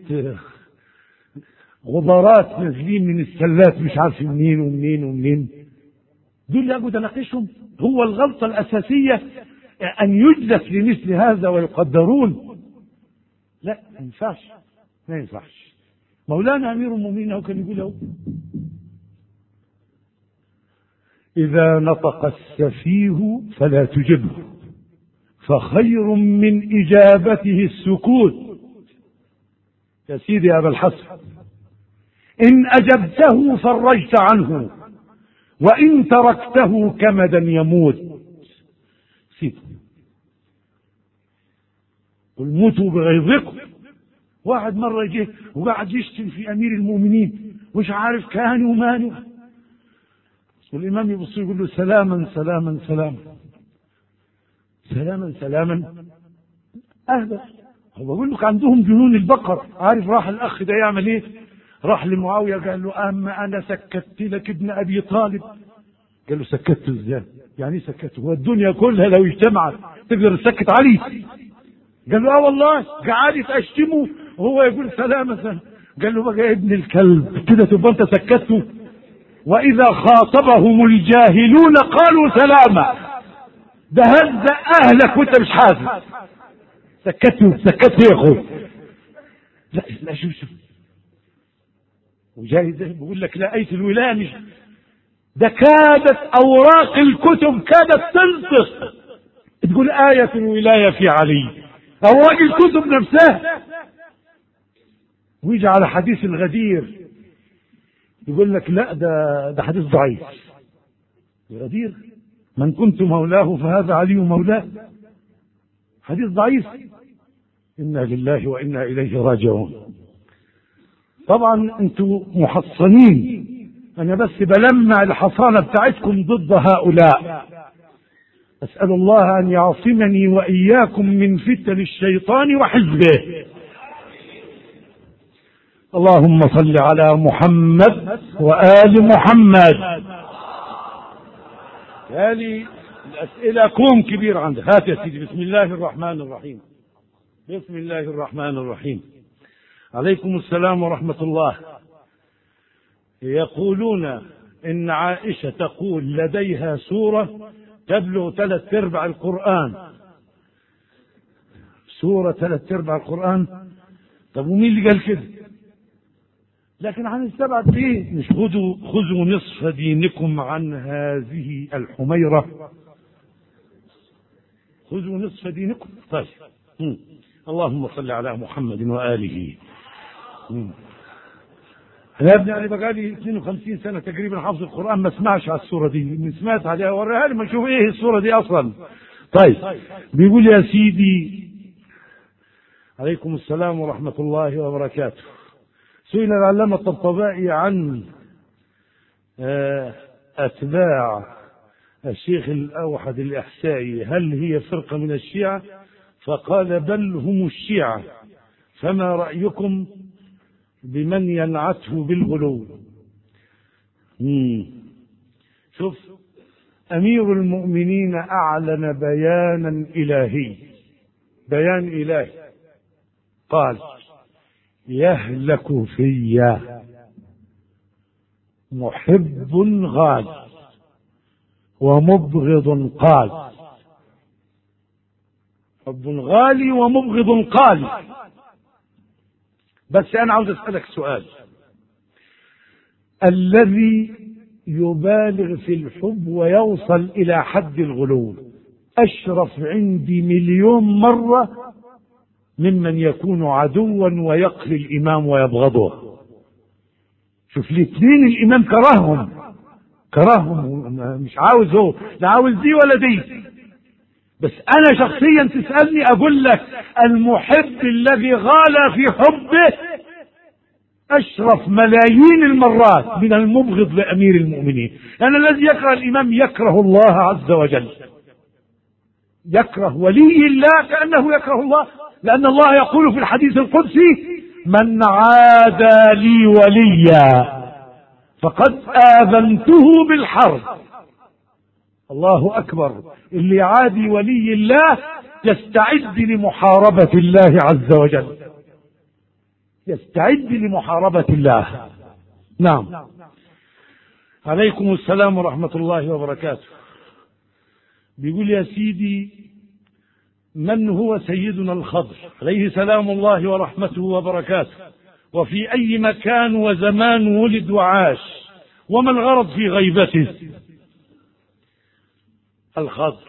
غبارات نازلين من السلات مش عارف منين ومنين ومنين. دول لا بد نناقشهم. هو الغلطة الأساسية أن يجلس لمثل هذا ويقدرون. لا ما ينفعش، ما ينفعش. مولانا أمير المؤمنين هو كان يقول له إذا نطق السفيه فلا تجبه فخير من إجابته السكوت. يا سيدي يا أبا الحسن، إن أجبته فرجت عنه وإن تركته كمدا يموت. سيدي قل موتوا بغيظكم. واحد مرة جه وقعد يشتم في أمير المؤمنين ومش عارف كان ومانه، والإمام يبص يقول له سلاما سلاما سلاما سلاما سلاما. أهدى. هو بقول لك عندهم جنون البقر. عارف راح الأخ ده يعمل إيه؟ راح لمعاوية قال له أما أنا سكت لك ابن أبي طالب. قال له سكته ازاي؟ يعني سكته؟ هو الدنيا كلها لو اجتمعت تقدر تسكت علي؟ قال له والله قعدت اشتمه وهو يقول سلامة. قال له بقى يا ابن الكلب كده تبقى انت سكته؟ واذا خاطبهم الجاهلون قالوا سلاما. ده هز اهلك وانت مش حاسس. سكته يا اخوي. لا شوف وجاي ده بيقول لك لا ايه الولايه مش ده كادت اوراق الكتب كادت تنطق تقول آية الولاية في علي، اوراق الكتب نفسها. ويجي على حديث الغدير يقول لك لا ده حديث ضعيف. الغدير من كنت مولاه فهذا علي مولاه، حديث ضعيف. إنا لله وإنا إليه راجعون. طبعا انتم محصنين، انا بس بلمع الحصانة بتاعتكم ضد هؤلاء. اسأل الله ان يعصمني واياكم من فتن الشيطان وحزبه. اللهم صل على محمد وآل محمد. هذه الأسئلة كوم كبير عندك. هات يا سيدي. بسم الله الرحمن الرحيم. بسم الله الرحمن الرحيم. عليكم السلام ورحمة الله. يقولون إن عائشة تقول لديها سورة تبلغ 3/4 القرآن. سورة 3/4 القرآن؟ طب ومين اللي قال كده؟ لكن هنستبعد فيه. مش خذوا نصف دينكم عن هذه الحميرة. خذوا نصف دينكم. طيب. اللهم صل على محمد وآله. أنا ابني أنا بقالي 52 سنة تقريبا حافظ القرآن ما اسمعش على السورة دي. من سمعت عليها وريها لي ما نشوف إيه السورة دي أصلا. طيب بيقول يا سيدي عليكم السلام ورحمة الله وبركاته. سئل العلامة الطبطبائي عن أتباع الشيخ الأوحد الإحسائي هل هي فرقة من الشيعة؟ فقال بل هم الشيعة. فما رأيكم بمن ينعته بالغلو؟ شوف أمير المؤمنين أعلن بيانا إلهي، بيان إلهي، قال يهلك في محب غال ومبغض قال. حب غالي ومبغض قال. بس أنا عاوز أسألك سؤال. الذي يبالغ في الحب ويوصل إلى حد الغلو أشرف عندي 1,000,000 مرة ممن يكون عدوا ويقري الإمام ويبغضه. شوف الاثنين الإمام كرههم مش عاوز هو لا عاوز دي ولا دي. بس أنا شخصيا تسألني أقول لك المحب الذي غالى في حبه أشرف ملايين المرات من المبغض لأمير المؤمنين. لأن الذي يكره الإمام يكره الله عز وجل، يكره ولي الله كأنه يكره الله. لأن الله يقول في الحديث القدسي من عادى لي وليا فقد آذنته بالحرب. الله أكبر. اللي يعادي ولي الله يستعد لمحاربة الله عز وجل، يستعد لمحاربة الله. نعم. عليكم السلام ورحمة الله وبركاته. بيقول يا سيدي من هو سيدنا الخضر عليه سلام الله ورحمته وبركاته، وفي أي مكان وزمان ولد وعاش، وما الغرض في غيبته؟ الخضر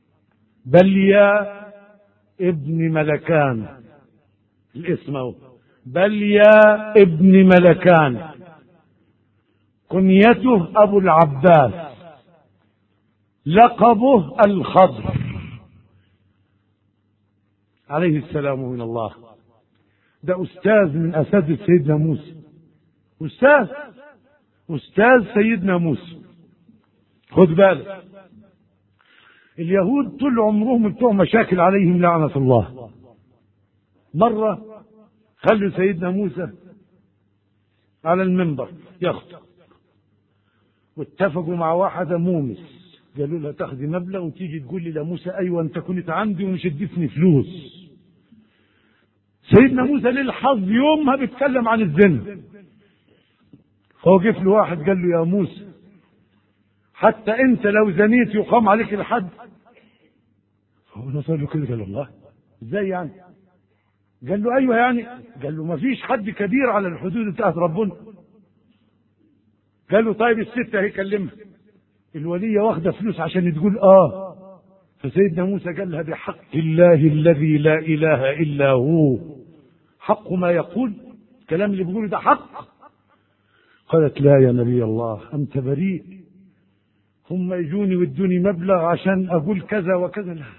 بليا ابن ملكان، الاسم بليا ابن ملكان، كنيته أبو العباس، لقبه الخضر عليه السلام من الله. ده أستاذ من أساتذة سيدنا موسى، أستاذ سيدنا موسى. خد بالك اليهود طول عمرهم بتوع مشاكل عليهم لعنة الله. مرة خلوا سيدنا موسى على المنبر يخطب، واتفقوا مع واحدة مومس، قالوا لها تاخذي مبلغ وتيجي تقول لي لموسى ايوه انت كنت عندي ومش اديتني فلوس. سيدنا موسى للحظ يومها بيتكلم عن الزنا، فوقف له واحد قال له يا موسى حتى انت لو زنيت يقام عليك الحد؟ فهو نظر له كده قال الله ازاي يعني؟ قال له ايوه يعني. قال له ما فيش حد كبير على الحدود بتاعت ربنا. قال له طيب الست اهي كلمها، الولية واخدة فلوس عشان تقول فسيدنا موسى قال لها بحق الله الذي لا اله الا هو حق ما يقول، الكلام اللي بيقوله ده حق؟ قالت لا يا نبي الله انت بريء، هم يجوني وادوني مبلغ عشان اقول كذا وكذا. لا.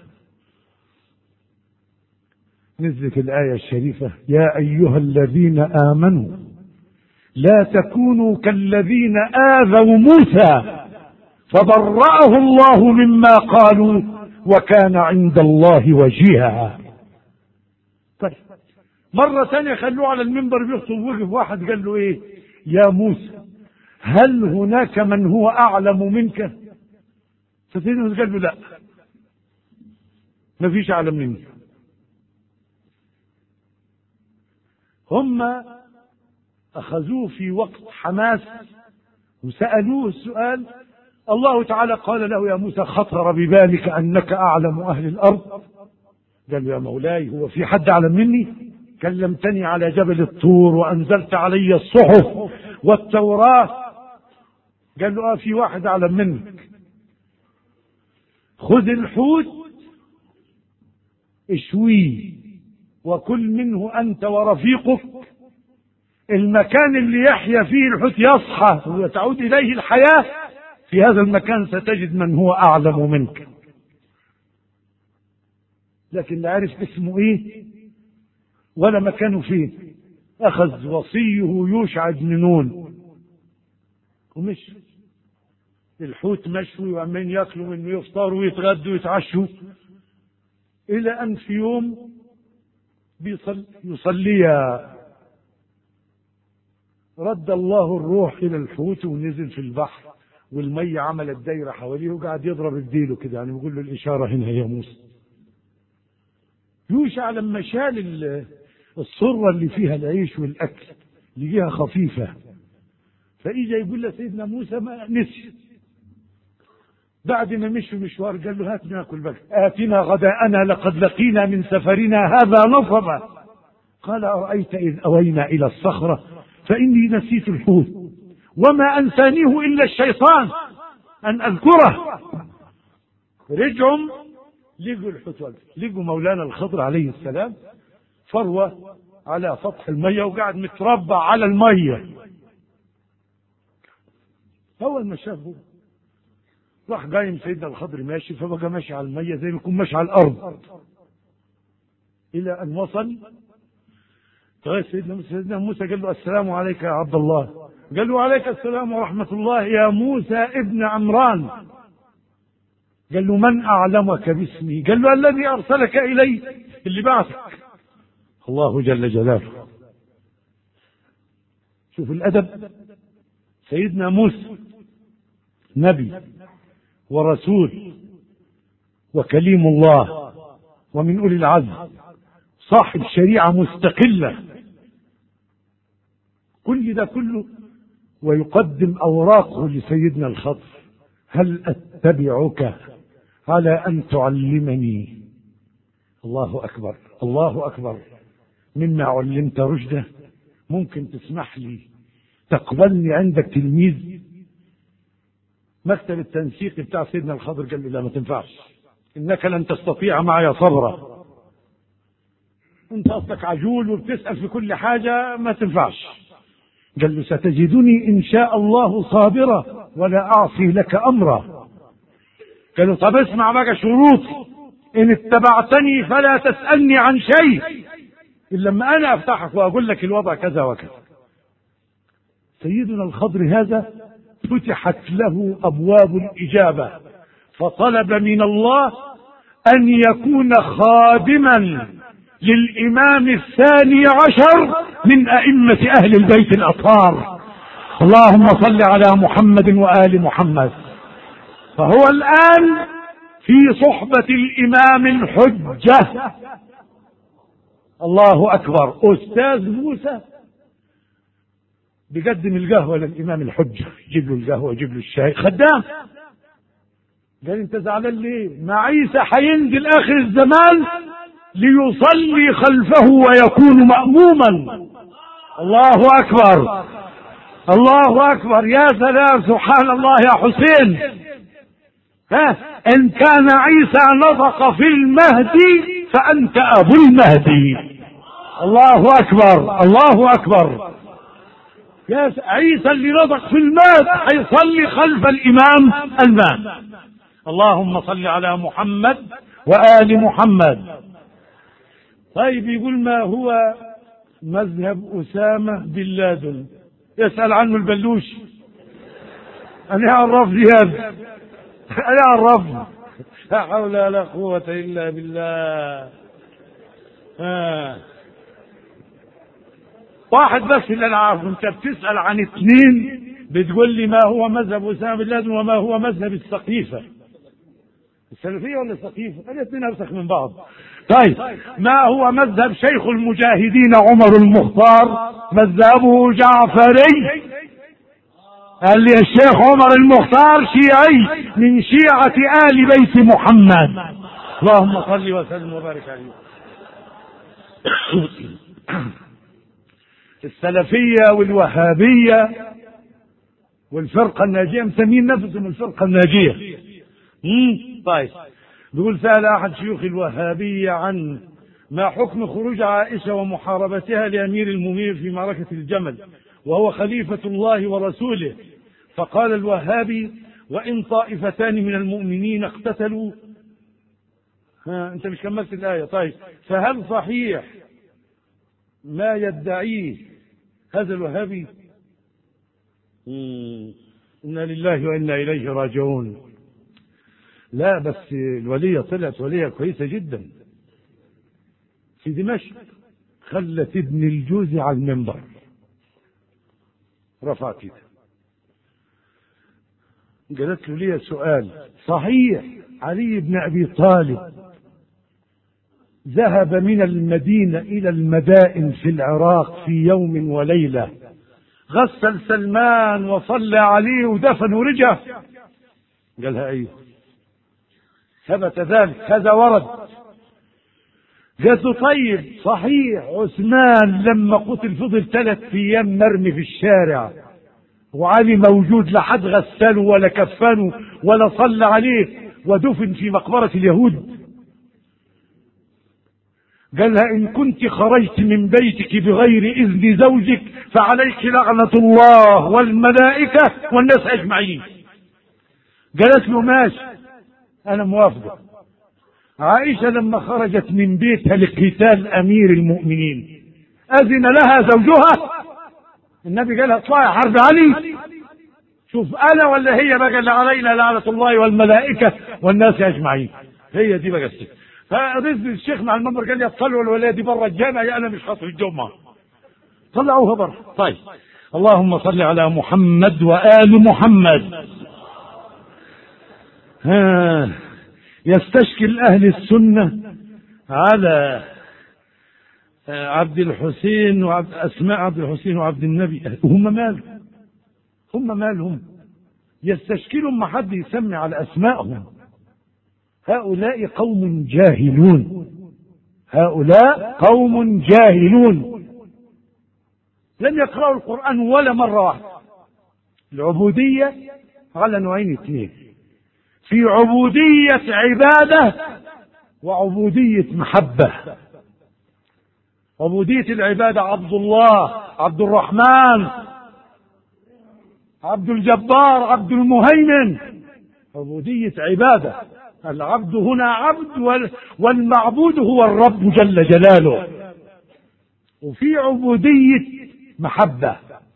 نزلت الآية الشريفة يا أيها الذين آمنوا لا تكونوا كالذين آذوا موسى فبرأه الله مما قالوا وكان عند الله وجيها. طيب مرة ثانية خلوه على المنبر بيخطب، وقف واحد قال له ايه يا موسى هل هناك من هو أعلم منك؟ فسيدنا موسى قال له لا ما فيش أعلم مني. هم أخذوه في وقت حماس وسألوه السؤال، الله تعالى قال له يا موسى خطر ببالك أنك أعلم أهل الأرض؟ قال له يا مولاي هو في حد أعلم مني؟ كلمتني على جبل الطور وأنزلت علي الصحف والتوراة. قال له في واحد أعلم منك، خذ الحوت اشويه وكل منه أنت ورفيقك، المكان اللي يحيا فيه الحوت يصحى وتعود إليه الحياة، في هذا المكان ستجد من هو أعلم منك. لكن لا عرف اسمه ايه ولا مكانه فين. أخذ وصيه يوشع بن نون ومش الحوت مشوي وعمين ياكلوا منه يفطروا ويتغدوا ويتعشوا، إلى أن في يوم يصلي رد الله الروح إلى الحوت ونزل في البحر والمية عملت دايرة حواليه وقاعد يضرب بديله كده، يعني بيقول له الإشارة هنا يا موسى. يوشع لما شال الصرة اللي فيها العيش والأكل لقيها خفيفة، فإجا يقول له سيدنا موسى ما نسي. بعد ما مشوا مشوار قال له هات ناكل بقى، آتنا غداءنا لقد لقينا من سفرنا هذا نصبا. قال أرأيت إذ أوينا إلى الصخرة فإني نسيت الحوت وما أنسانيه إلا الشيطان أن أذكره. رجعوا لقوا الحوت، لقوا مولانا الخضر عليه السلام فروة على سطح المية وقاعد متربع على المية. أول ما شافه راح قايم سيدنا الخضر ماشي، فبقى ماشي على المية زي ما يكون ماشي على الأرض، إلى أن وصل سيدنا موسى قال له السلام عليك يا عبد الله. قال له عليك السلام ورحمة الله يا موسى ابن عمران. قال له من أعلمك باسمي؟ قال له الذي أرسلك إلي، اللي بعثك الله جل جلاله. شوف الأدب، سيدنا موسى نبي ورسول وكليم الله ومن أولي العزم، صاحب شريعة مستقلة، كل ده كله ويقدم أوراقه لسيدنا الخضر. هل أتبعك على أن تعلمني؟ الله أكبر الله أكبر، مما علمت رشده، ممكن تسمح لي تقبلني عندك تلميذ؟ مكتب التنسيق بتاع سيدنا الخضر قال له لا ما تنفعش، إنك لن تستطيع معي صبرا، أنت أصلك عجول وبتسأل في كل حاجة ما تنفعش. قال له ستجدني إن شاء الله صابرا ولا أعصي لك أمرا. قال له طب اسمع بقى شروطي، إن اتبعتني فلا تسألني عن شيء إلا لما أنا أفتحك وأقول لك الوضع كذا وكذا. سيدنا الخضر هذا فتحت له أبواب الإجابة، فطلب من الله أن يكون خادما للإمام الثاني عشر من أئمة أهل البيت الأطهار اللهم صل على محمد وآل محمد. فهو الآن في صحبة الإمام الحجة. الله أكبر. أستاذ موسى بيقدم القهوة للإمام الحجة، يجيب له القهوة ويجيب له الشاي، خدام. قال انت زعلان ليه؟ ما عيسى حينزل آخر الزمان ليصلي خلفه ويكون مأموما. الله أكبر، الله أكبر. يا سلام، سبحان الله يا حسين. إن كان عيسى نطق في المهدي فأنت أبو المهدي. الله أكبر، الله أكبر. يا عيسى اللي نطق في المهد حيصلي خلف الإمام المهدي. اللهم صل على محمد وآل محمد. طيب، يقول ما هو مذهب أسامة بن لادن؟ يسأل عنه البلوش. أنا أعرف زياد، أنا أعرف. لا حول ولا قوة إلا بالله. واحد بس اللي أنا أعرفه. أنت بتسأل عن اثنين، بتقول لي ما هو مذهب أسامة بن لادن وما هو مذهب السقيفة. السلفية ولا السقيفة؟ الاثنين أوسخ من بعض. طيب، ما هو مذهب شيخ المجاهدين عمر المختار؟ مذهبه جعفري. قال لي الشيخ عمر المختار شيعي من شيعة آل بيت محمد. اللهم صل وسلم وبارك عليه. السلفية والوهابية والفرقة الناجية مسمين نفسهم الفرقة الناجية. طيب، بيقول سأل أحد شيوخ الوهابية عن ما حكم خروج عائشة ومحاربتها لأمير المؤمنين في معركة الجمل وهو خليفة الله ورسوله، فقال الوهابي: وإن طائفتان من المؤمنين اقتتلوا. أنت مش كملت الآية. طيب، فهل صحيح ما يدعيه هذا الوهابي؟ إنا لله وإنا إليه راجعون. لا، بس الولية طلعت ولية كويسة جدا في دمشق. خلت ابن الجوزي على المنبر، رفع كده، قالت له: لي سؤال، صحيح علي بن أبي طالب ذهب من المدينة إلى المدائن في العراق في يوم وليلة، غسل سلمان وصلى عليه ودفن ورجع؟ قالها: أيوه، ثبت ذلك، هذا ورد. قالت له: طيب، صحيح عثمان لما قتل فضل 3 أيام مرمي في الشارع وعلي موجود، لا حد غسله ولا كفنه ولا صلى عليه ودفن في مقبرة اليهود؟ قال لها: إن كنت خرجت من بيتك بغير إذن زوجك فعليك لعنة الله والملائكة والناس أجمعين. قالت له: ماشي، أنا موافقة. عائشة لما خرجت من بيتها لقتال أمير المؤمنين أذن لها زوجها؟ النبي قال لها: اطلعي حرب علي. شوف، أنا ولا هي بقى اللي علينا لعنة الله والملائكة والناس أجمعين؟ هي دي بقى الست. فرزق الشيخ مع المنبر قال لي: اطلعوا الولاية دي برا الجامع، أنا مش خاطر الجمعة. طلعوها برا. طيب، اللهم صل على محمد وآل محمد. يستشكل أهل السنة على عبد الحسين أسماء عبد الحسين وعبد النبي. هم مالهم يستشكلهم؟ ما حد يسمي على أسمائهم. هؤلاء قوم جاهلون، هؤلاء قوم جاهلون، لم يقرأوا القرآن ولا مرة واحدة. العبودية على نوعين اثنين: في عبودية عبادة وعبودية محبة. عبودية العبادة عبد الله، عبد الرحمن، عبد الجبار، عبد المهيمن. عبودية عبادة، العبد هنا عبد والمعبود هو الرب جل جلاله. وفي عبودية محبة،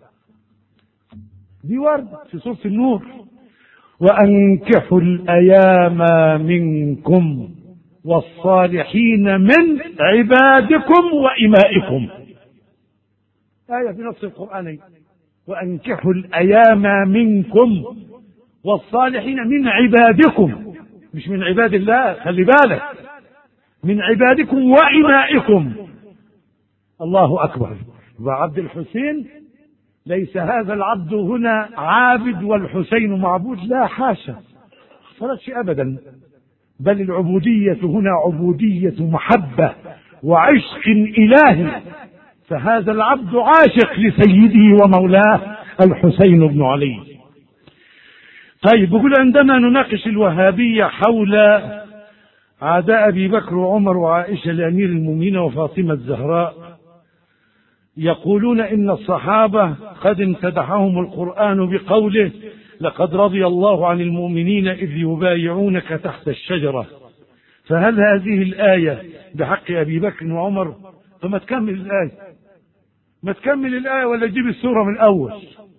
دي ورد في سورة النور: وأنكحوا الأيام منكم والصالحين من عبادكم وإمائكم. آية في نص القرآن. وأنكحوا الأيام منكم والصالحين من عبادكم، مش من عباد الله، خلي بالك، من عبادكم وإمائكم. الله أكبر. وعبد الحسين ليس هذا العبد هنا عابد والحسين معبود، لا حاشا، فرش أبدا، بل العبودية هنا عبودية محبة وعشق إلهي، فهذا العبد عاشق لسيده ومولاه الحسين بن علي. طيب، بقول عندما نناقش الوهابية حول عداء أبي بكر وعمر وعائشة لأمير المؤمنين وفاطمة الزهراء، يقولون إن الصحابة قد امتدحهم القرآن بقوله: لقد رضي الله عن المؤمنين إذ يبايعونك تحت الشجرة. فهل هذه الآية بحق أبي بكر وعمر؟ فما تكمل الآية، ما تكمل الآية ولا تجيب السورة من الأول.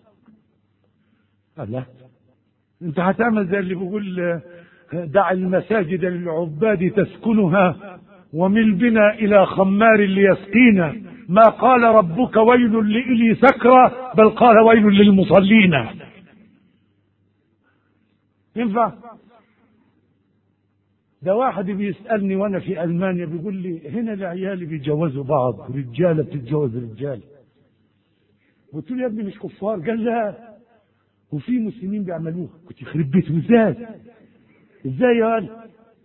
لا، أنت هتعمل زي اللي بيقول: دع المساجد للعباد تسكنها ومل بنا إلى خمار ليسقينا، ما قال ربك ويل لإلي سكرى، بل قال ويل للمصلين. ينفع؟ ده واحد بيسألني وانا في ألمانيا بيقول لي: هنا العيال بيتجوزوا بعض، رجالة بتتجوز رجال. قلت له: يا ابني مش كفار؟ قال: لا، وفي مسلمين بيعملوها. كنت يخرب بيته، ازاي يا ولد؟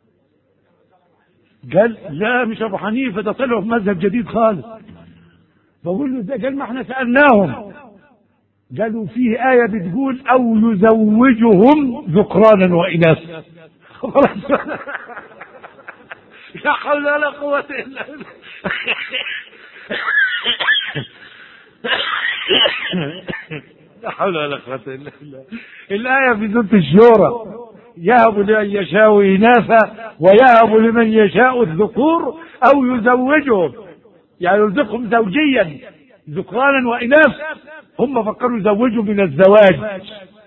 قال: لا، مش ابو حنيفه، ده طلعوا في مذهب جديد خالص. بقول له: ازاي؟ قال: ما احنا سألناهم، قالوا فيه آية بتقول: أو يزوجهم ذكرانا وإناثا. لا حول ولا قوة إلا بالله. لا حول ولا قوة إلا بالله. الآية في سورة الشورى: يهب لمن يشاء إناثا ويهب لمن يشاء الذكور أو يزوجهم، يعني يرزقهم زوجيا ذكرانا وإناثا. هم فكروا يزوجوا من الزواج.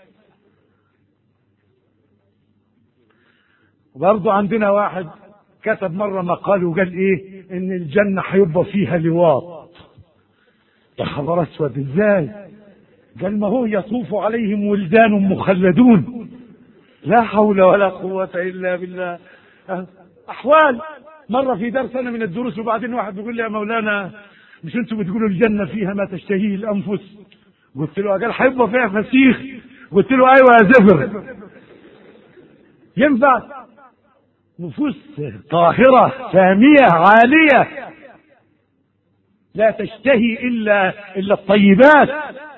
برضو عندنا واحد كتب مرة مقال وقال ايه: ان الجنة هيبقى فيها لواط. يا خبر اسود، ازاي؟ قال: ما هو يطوف عليهم ولدان مخلدون. لا حول ولا قوة الا بالله. احوال. مرة في درس انا من الدروس، وبعدين واحد بيقول لي: يا مولانا، مش انتوا بتقولوا الجنة فيها ما تشتهيه الانفس؟ قلت له: قال: هيبقى فيها فسيخ. قلت له: ايوه يا زفر. ينفع؟ نفوس طاهرة سامية عالية لا تشتهي إلا الطيبات.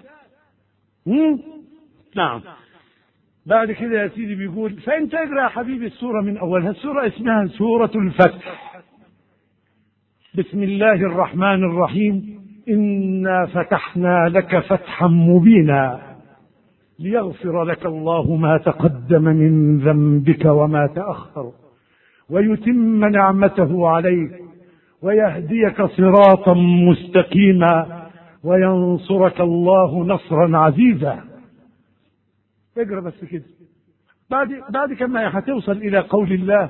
نعم. بعد كده يا سيدي بيقول: فأنت اقرأ يا حبيبي السورة من أولها. السورة اسمها سورة الفتح. بسم الله الرحمن الرحيم: إنا فتحنا لك فتحا مبينا ليغفر لك الله ما تقدم من ذنبك وما تأخر ويتم نعمته عليك ويهديك صراطا مستقيما وينصرك الله نصرا عزيزا. اقرأ بس كده. بعد كما هتوصل إلى قول الله: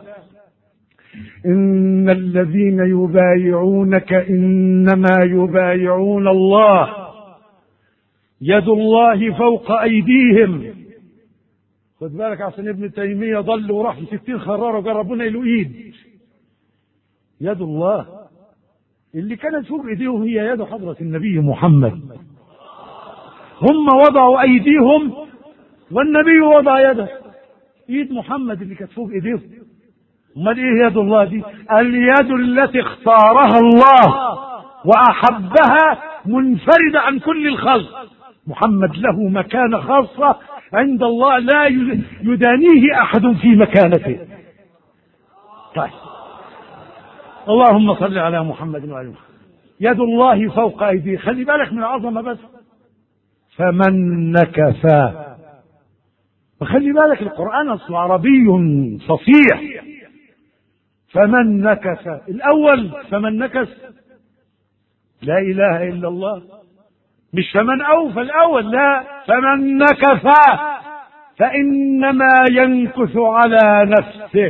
إن الذين يبايعونك إنما يبايعون الله يد الله فوق أيديهم. خد بالك، عشان ابن تيمية ضل وراح في 60 خرارة وقربونا له ايد. يد الله اللي كانت فوق ايديهم هي يد حضرة النبي محمد. هم وضعوا ايديهم والنبي وضع يده. ايد محمد اللي كانت فوق ايديهم. امال ايه يد الله دي؟ اليد التي اختارها الله واحبها منفردة عن كل الخلق. محمد له مكانة خاصة عند الله لا يدانيه أحد في مكانته. طيب، اللهم صل على محمد وعلى محمد. يد الله فوق أيديه. خلي بالك من العظمة بس. فمن نكث. وخلي بالك القرآن أصله عربي فصيح. فمن نكث الأول، فمن نكث لا إله إلا الله، مش فمن أوفى الأول، لا، فمن نكث فإنما ينكث على نفسه،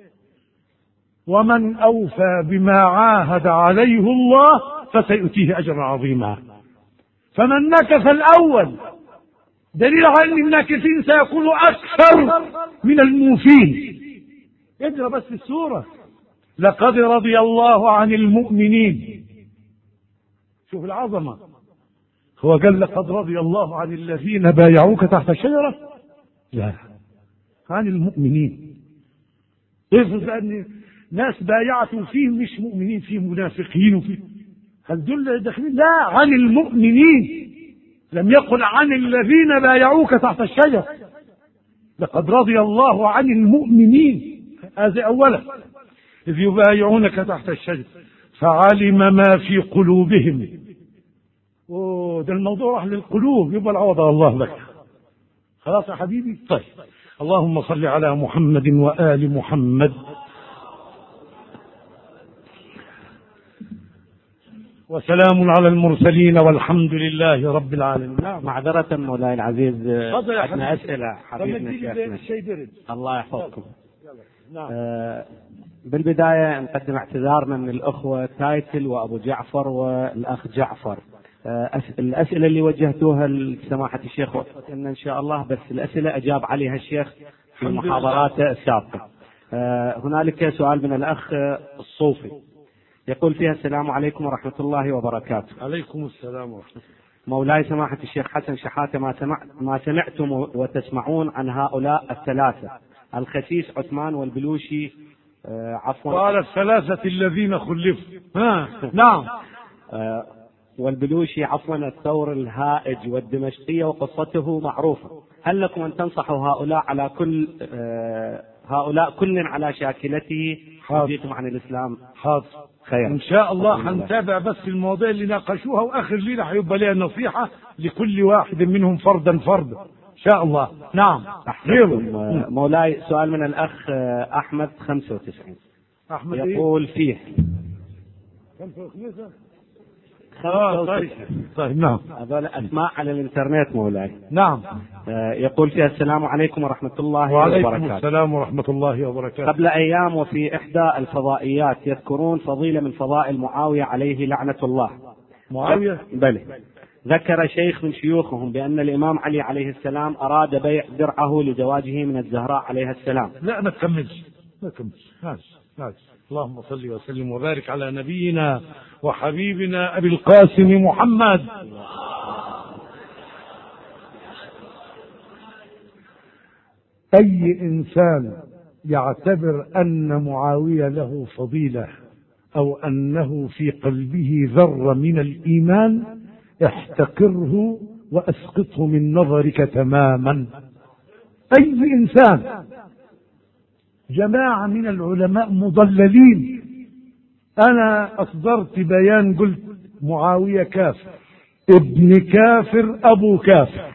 ومن أوفى بما عاهد عليه الله فسيؤتيه أجرا عظيما. فمن نكث الأول دليل على أن الناكثين سيكونوا أكثر من الموفين. اقرأ بس السورة. لقد رضي الله عن المؤمنين. شوف العظمة. هو قال لقد رضي الله عن الذين بايعوك تحت الشجرة؟ لا، عن المؤمنين. افرض أن ناس بايعتوا فيهم مش مؤمنين، فيهم منافقين وفيه، هل دول داخلين؟ لا، عن المؤمنين. لم يقل عن الذين بايعوك تحت الشجرة. لقد رضي الله عن المؤمنين. هذا أولا، إذ يبايعونك تحت الشجرة فعلم ما في قلوبهم. ده الموضوع راح للقلوب، يبقى العوض الله لك. خلاص يا حبيبي. طيب، اللهم صل على محمد وآل محمد وسلام على المرسلين والحمد لله رب العالمين. معذرة مولاي العزيز، عندنا أسئلة حبيبنا شيخنا. الله يحفظكم. بالبداية نقدم اعتذارنا من الأخوة تايتل وأبو جعفر والأخ جعفر. الأسئلة اللي وجهتوها لسماحة الشيخ إن شاء الله، بس الأسئلة أجاب عليها الشيخ في محاضراته السابقة. هنالك سؤال من الأخ الصوفي يقول فيها: السلام عليكم ورحمة الله وبركاته. عليكم السلام ورحمة الله. مولاي سماحة الشيخ حسن شحاتة، ما سمعتم وتسمعون عن هؤلاء الثلاثة: الخسيس عثمان والبلوشي قال الثلاثة الذين خلفوا. نعم. والبلوشي الثور الهائج والدمشقية وقصته معروفة. هل لكم أن تنصحوا هؤلاء كل على شاكلته يجيكم عن الإسلام؟ حاضر، خير إن شاء الله. هنتابع بس المواضيع اللي ناقشوها، وآخر ليلة هيبقى لها نصيحة لكل واحد منهم فردا إن شاء الله. نعم. مولاي سؤال من الأخ أحمد 95. أحمد يقول فيه 95. طيب نعم، هذول أسماء على الإنترنت مولاي. نعم. يقول فيها: السلام عليكم ورحمة الله وعليكم وبركاته. وعليكم السلام ورحمة الله وبركاته. قبل أيام وفي إحدى الفضائيات يذكرون فضيلة من فضائل معاوية عليه لعنة الله. معاوية؟ بلى. ذكر شيخ من شيوخهم بأن الإمام علي عليه السلام أراد بيع درعه لزواجه من الزهراء عليها السلام. لا، ما تكملش. اللهم صل وسلم وبارك على نبينا وحبيبنا أبي القاسم محمد. أي إنسان يعتبر أن معاوية له فضيلة أو أنه في قلبه ذرة من الإيمان، احتقره وأسقطه من نظرك تماما. أي إنسان. جماعة من العلماء مضللين. أنا أصدرت بيان قلت معاوية كافر، ابن كافر، أبو كافر،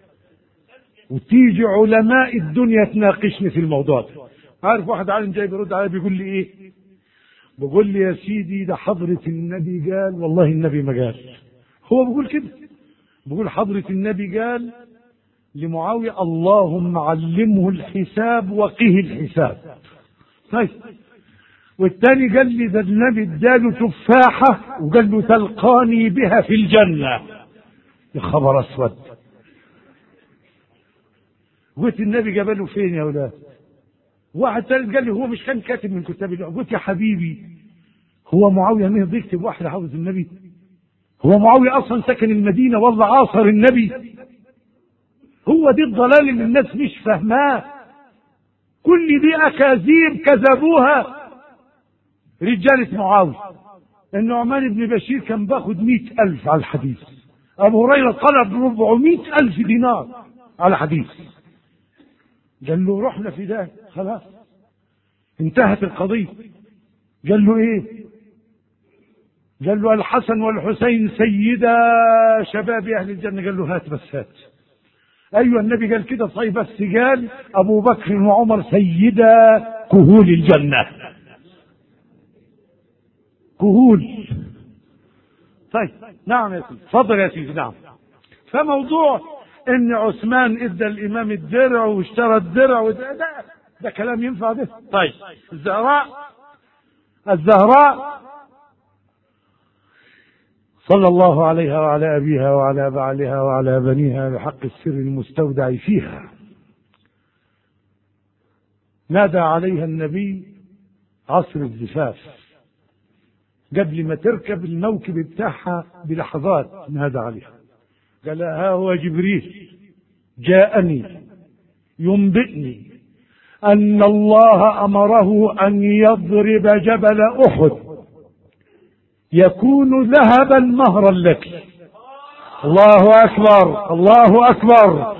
وتيجي علماء الدنيا تناقشني في الموضوع ده. عارف واحد عالم جاي بيرد علي بيقول لي إيه؟ بيقول لي: يا سيدي ده حضرة النبي قال. والله النبي ما قال. هو بيقول كده، بيقول حضرة النبي قال لمعاوية: اللهم علمه الحساب وقه الحساب. طيب. والتاني قال لي: ده النبي اداله تفاحة وقال له: تلقاني بها في الجنة. يا خبر اسود. قلت: النبي جابله فين يا ولاد؟ واحد ثالث قال لي: هو مش كان كاتب من كتاب الله. قلت: يا حبيبي، هو معاوية ما بيكتب واحد حافظ النبي؟ هو معاوية اصلا سكن المدينة والله عاصر النبي؟ هو دي الضلال اللي الناس مش فاهماه. كل دي أكاذيب كذبوها رجالة معاوية. النعمان بن بشير كان باخد 100,000 على الحديث. أبو هريرة طلب 400,000 دينار على حديث. قال له: رحنا في ده، خلاص انتهت القضية. قال له: ايه؟ قال له: الحسن والحسين سيدا شباب أهل الجنة. قال له: هات بس هات. أيوة النبي قال كده صحيح، بس قال أبو بكر وعمر سيدا كهول الجنة. كهول. طيب. نعم يا سيدي، تفضل يا سيدي. نعم. فموضوع ان عثمان ادى الامام الدرع واشترى الدرع ده كلام ينفع ده؟ طيب. الزهراء صلى الله عليها وعلى أبيها وعلى بعلها وعلى بنيها بحق السر المستودع فيها. نادى عليها النبي عصر الزفاف، قبل ما تركب الموكب بتاعها بلحظات نادى عليها، قال ها هو جبريل جاءني ينبئني أن الله أمره أن يضرب جبل أحد يكون ذهبا مهرا لك. الله أكبر، الله أكبر.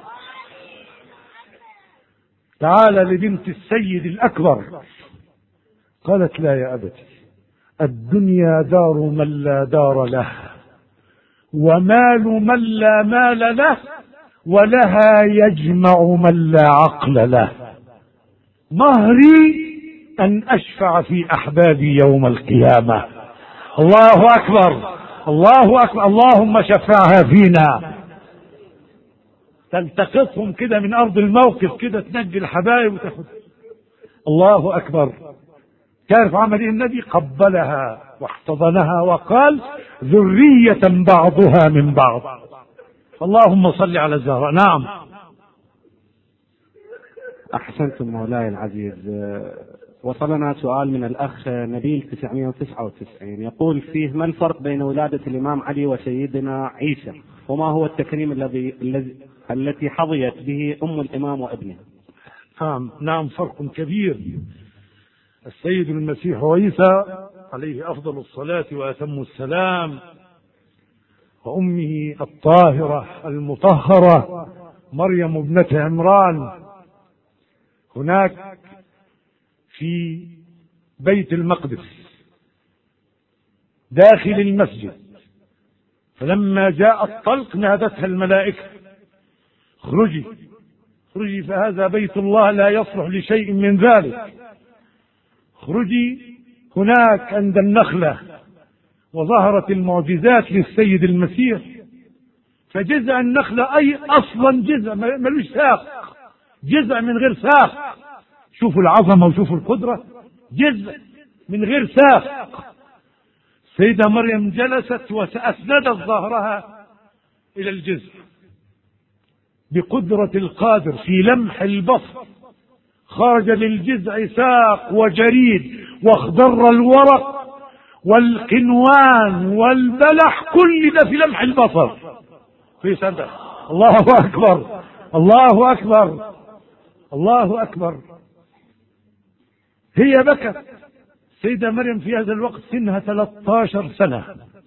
تعال لبنت السيد الأكبر، قالت لا يا أبتي، الدنيا دار من لا دار له، ومال من لا مال له، ولها يجمع من لا عقل له. مهري أن أشفع في أحبابي يوم القيامة. الله أكبر، الله أكبر. اللهم شفعها فينا. تلتقطهم كده من أرض الموقف كده، تنجي الحبايب وتاخد. الله أكبر. تعرف عمل ايه النبي؟ قبلها واحتضنها وقال ذرية بعضها من بعض. اللهم صل على الزهراء. نعم. أحسنتم مولاي العزيز. وصلنا سؤال من الأخ نبيل 999 يقول فيه: ما الفرق بين ولادة الإمام علي وسيدنا عيسى؟ وما هو التكريم التي حظيت به أم الإمام وابنها؟ نعم فرق كبير. السيد المسيح عيسى عليه أفضل الصلاة وأتم السلام، وأمه الطاهرة المطهرة مريم ابنة عمران، هناك في بيت المقدس داخل المسجد، فلما جاء الطلق نادتها الملائكة: اخرجي اخرجي، فهذا بيت الله لا يصلح لشيء من ذلك. اخرجي هناك عند النخلة. وظهرت المعجزات للسيد المسيح، فجزء النخلة أي أصلا جزء ملوش ساق، جزء من غير ساق. شوفوا العظمة وشوفوا القدرة، جزء من غير ساق. سيدة مريم جلست وأسندت ظهرها إلى الجزء بقدرة القادر، في لمح البصر خرج للجذع ساق وجريد واخضر الورق والقنوان والبلح، كل ده في لمح البصر في سنة. الله أكبر، الله أكبر، الله أكبر. هي بكت سيدة مريم في هذا الوقت سنها 13 سنة.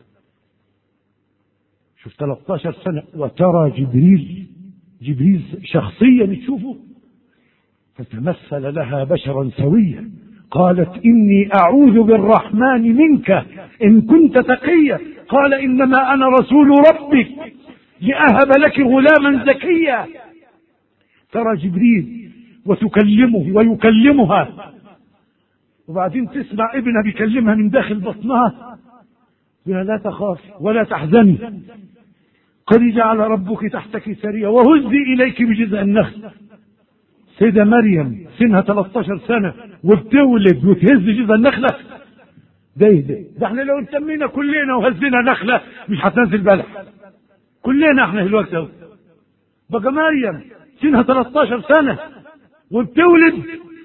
شوف 13 سنة، وترى جبريل شخصيا تشوفه، فتمثل لها بشرا سويا. قالت إني أعوذ بالرحمن منك إن كنت تقيا. قال إنما أنا رسول ربك لأهب لك غلاما زكيا. ترى جبريل وتكلمه ويكلمها، وبعدين تسمع ابنها بيكلمها من داخل بطنها: لا تخافي ولا تحزني، قد جعل ربك تحتك سريا وهزي إليك بجذع النخل. سيدة مريم سنها 13 سنة وبتولد وتهز جذع النخلة. ده احنا لو انتمينا كلنا وهزينا نخلة مش هتنزل بلح كلنا احنا في الوقت ده. بقى مريم سنها 13 سنة وبتولد.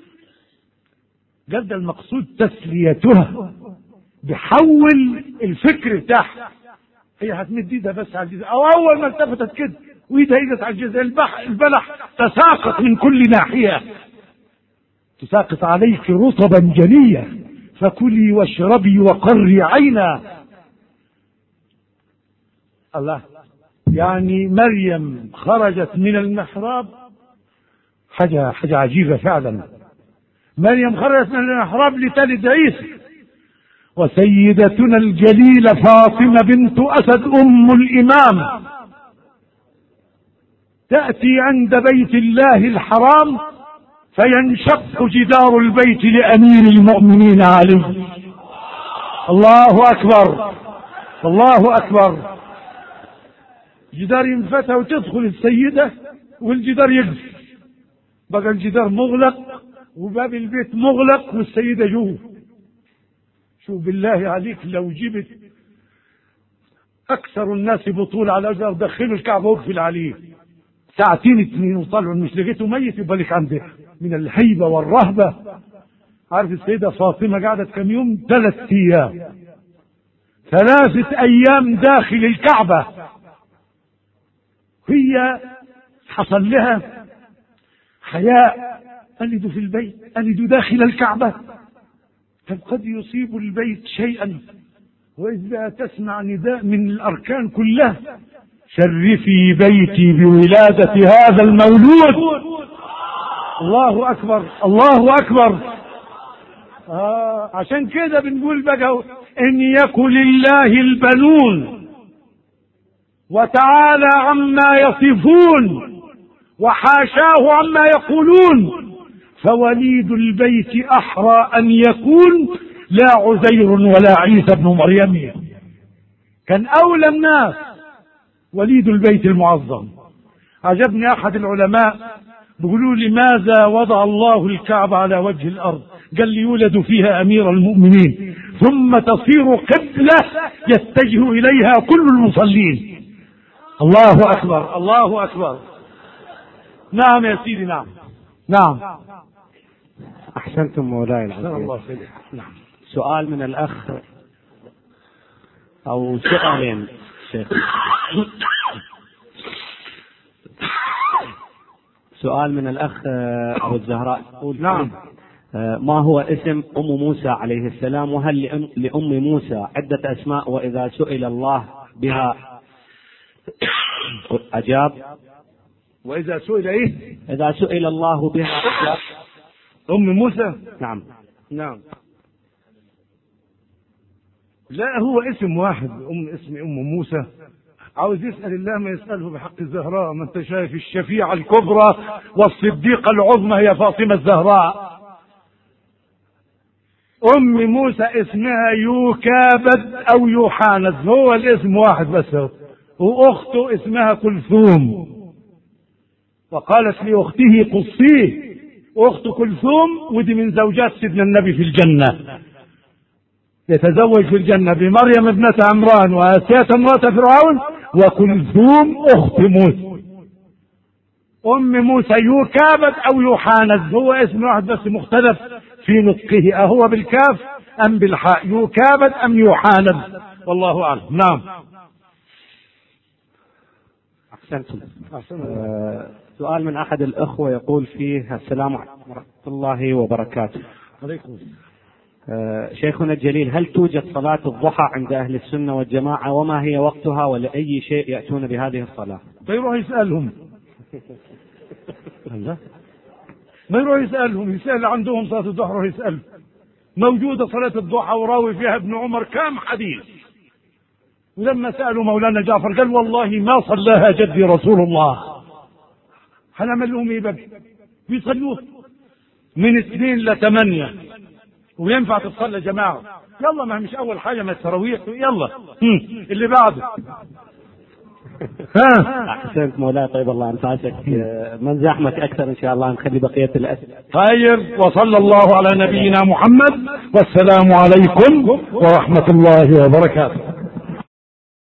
قد المقصود تسليتها، بحول الفكر بتاعها. هي هتمد ايدها بس على الجزء، او اول ما التفتت كده وايدها ايدت على الجزء، البلح تساقط من كل ناحية. تساقط عليك رطبا جنيا، فكلي واشربي وقري عينا. الله، يعني مريم خرجت من المحراب، حاجة عجيبة فعلا. مريم خرجت من المحراب لتلد عيسى. وسيدتنا الجليلة فاطمة بنت أسد أم الإمام تأتي عند بيت الله الحرام، فينشق جدار البيت لأمير المؤمنين علي. الله أكبر، الله أكبر. جدار ينفتح وتدخل السيدة والجدار يقفل، بقى الجدار مغلق وباب البيت مغلق والسيدة جوه. شوف بالله عليك، لو جبت أكثر الناس بطولة على الأرض دخلوا الكعبة واقفل عليه ساعتين 2 وطلعوا، مش لقيته ميت يبقى لك عنده من الهيبة والرهبة. عارف السيدة فاطمة قعدت كم يوم؟ 3 أيام، 3 أيام داخل الكعبة. هي حصل لها حياء، ألد في البيت، ألد داخل الكعبة. قد يصيب البيت شيئا، وإذا تسمع نداء من الأركان كلها: شرفي بيتي بولادة هذا المولود. الله أكبر، الله أكبر. عشان كده بنقول بقى: إن يكن لله البنون وتعالى عما يصفون وحاشاه عما يقولون، فوليد البيت أحرى أن يكون لا عزير ولا عيسى بن مريم. كان أولى الناس وليد البيت المعظم. عجبني أحد العلماء بيقولوا: لماذا وضع الله الكعبة على وجه الأرض؟ قال لي: يولد فيها أمير المؤمنين ثم تصير قبلة يتجه إليها كل المصلين. الله أكبر، الله أكبر. نعم يا سيدي، نعم نعم. أحسنتم مولاي العظيم. الله خير. نعم. سؤال من الأخ، أو سؤالين شيخ. سؤال من الأخ أبو الزهراء. نعم. ما هو اسم أم موسى عليه السلام؟ وهل لأم موسى عدة أسماء؟ وإذا سئل الله بها أجاب؟ وإذا سئل إيه؟ إذا سئل الله بها أجاب. أم موسى؟ نعم نعم. لا، هو اسم واحد، اسم أم موسى. عاوز يسأل الله ما يسأله بحق الزهراء. ما انت شايف الشفيعة الكبرى والصديقة العظمى هي فاطمة الزهراء. أم موسى اسمها يوكابد أو يوحانز، هو الاسم واحد بس. وأخته اسمها كلثوم، وقالت لأخته قصيه. أخت كلثوم ودي من زوجات سيدنا النبي في الجنة، يتزوج في الجنة بمريم ابنة عمران وآسية امرأة فرعون وكلثوم أخت موسى. أم موسى يوكابد أو يوحانز، هو اسم واحد بس مختلف في نطقه، أهو بالكاف أم بالحاء، يوكابد أم يوحانز، والله أعلم. نعم. أحسنتم. سؤال من أحد الأخوة يقول فيه: السلام عليكم ورحمة الله وبركاته. عليكم. شيخنا الجليل، هل توجد صلاة الضحى عند أهل السنة والجماعة؟ وما هي وقتها؟ ولأي شيء يأتون بهذه الصلاة؟ فيروح يسألهم. ما يروح يسألهم، يسأل عندهم صلاة الضحى، يروح يسأل. موجودة صلاة الضحى وراوي فيها ابن عمر كام حديث. ولما سألوا مولانا جعفر قال: والله ما صلاها جدي رسول الله. هنعمل لهم ايه بقى؟ بيصلوه من 2 ل 8، وينفع تصلي جماعة. يلا، ما مش أول حاجة ما التراويح. يلا اللي بعده. أحسنت مولاي، طيب الله أنفاسك. من زحمك أكثر إن شاء الله نخلي بقية الأسئلة. طيب، وصلى الله على نبينا محمد، والسلام عليكم ورحمة الله وبركاته.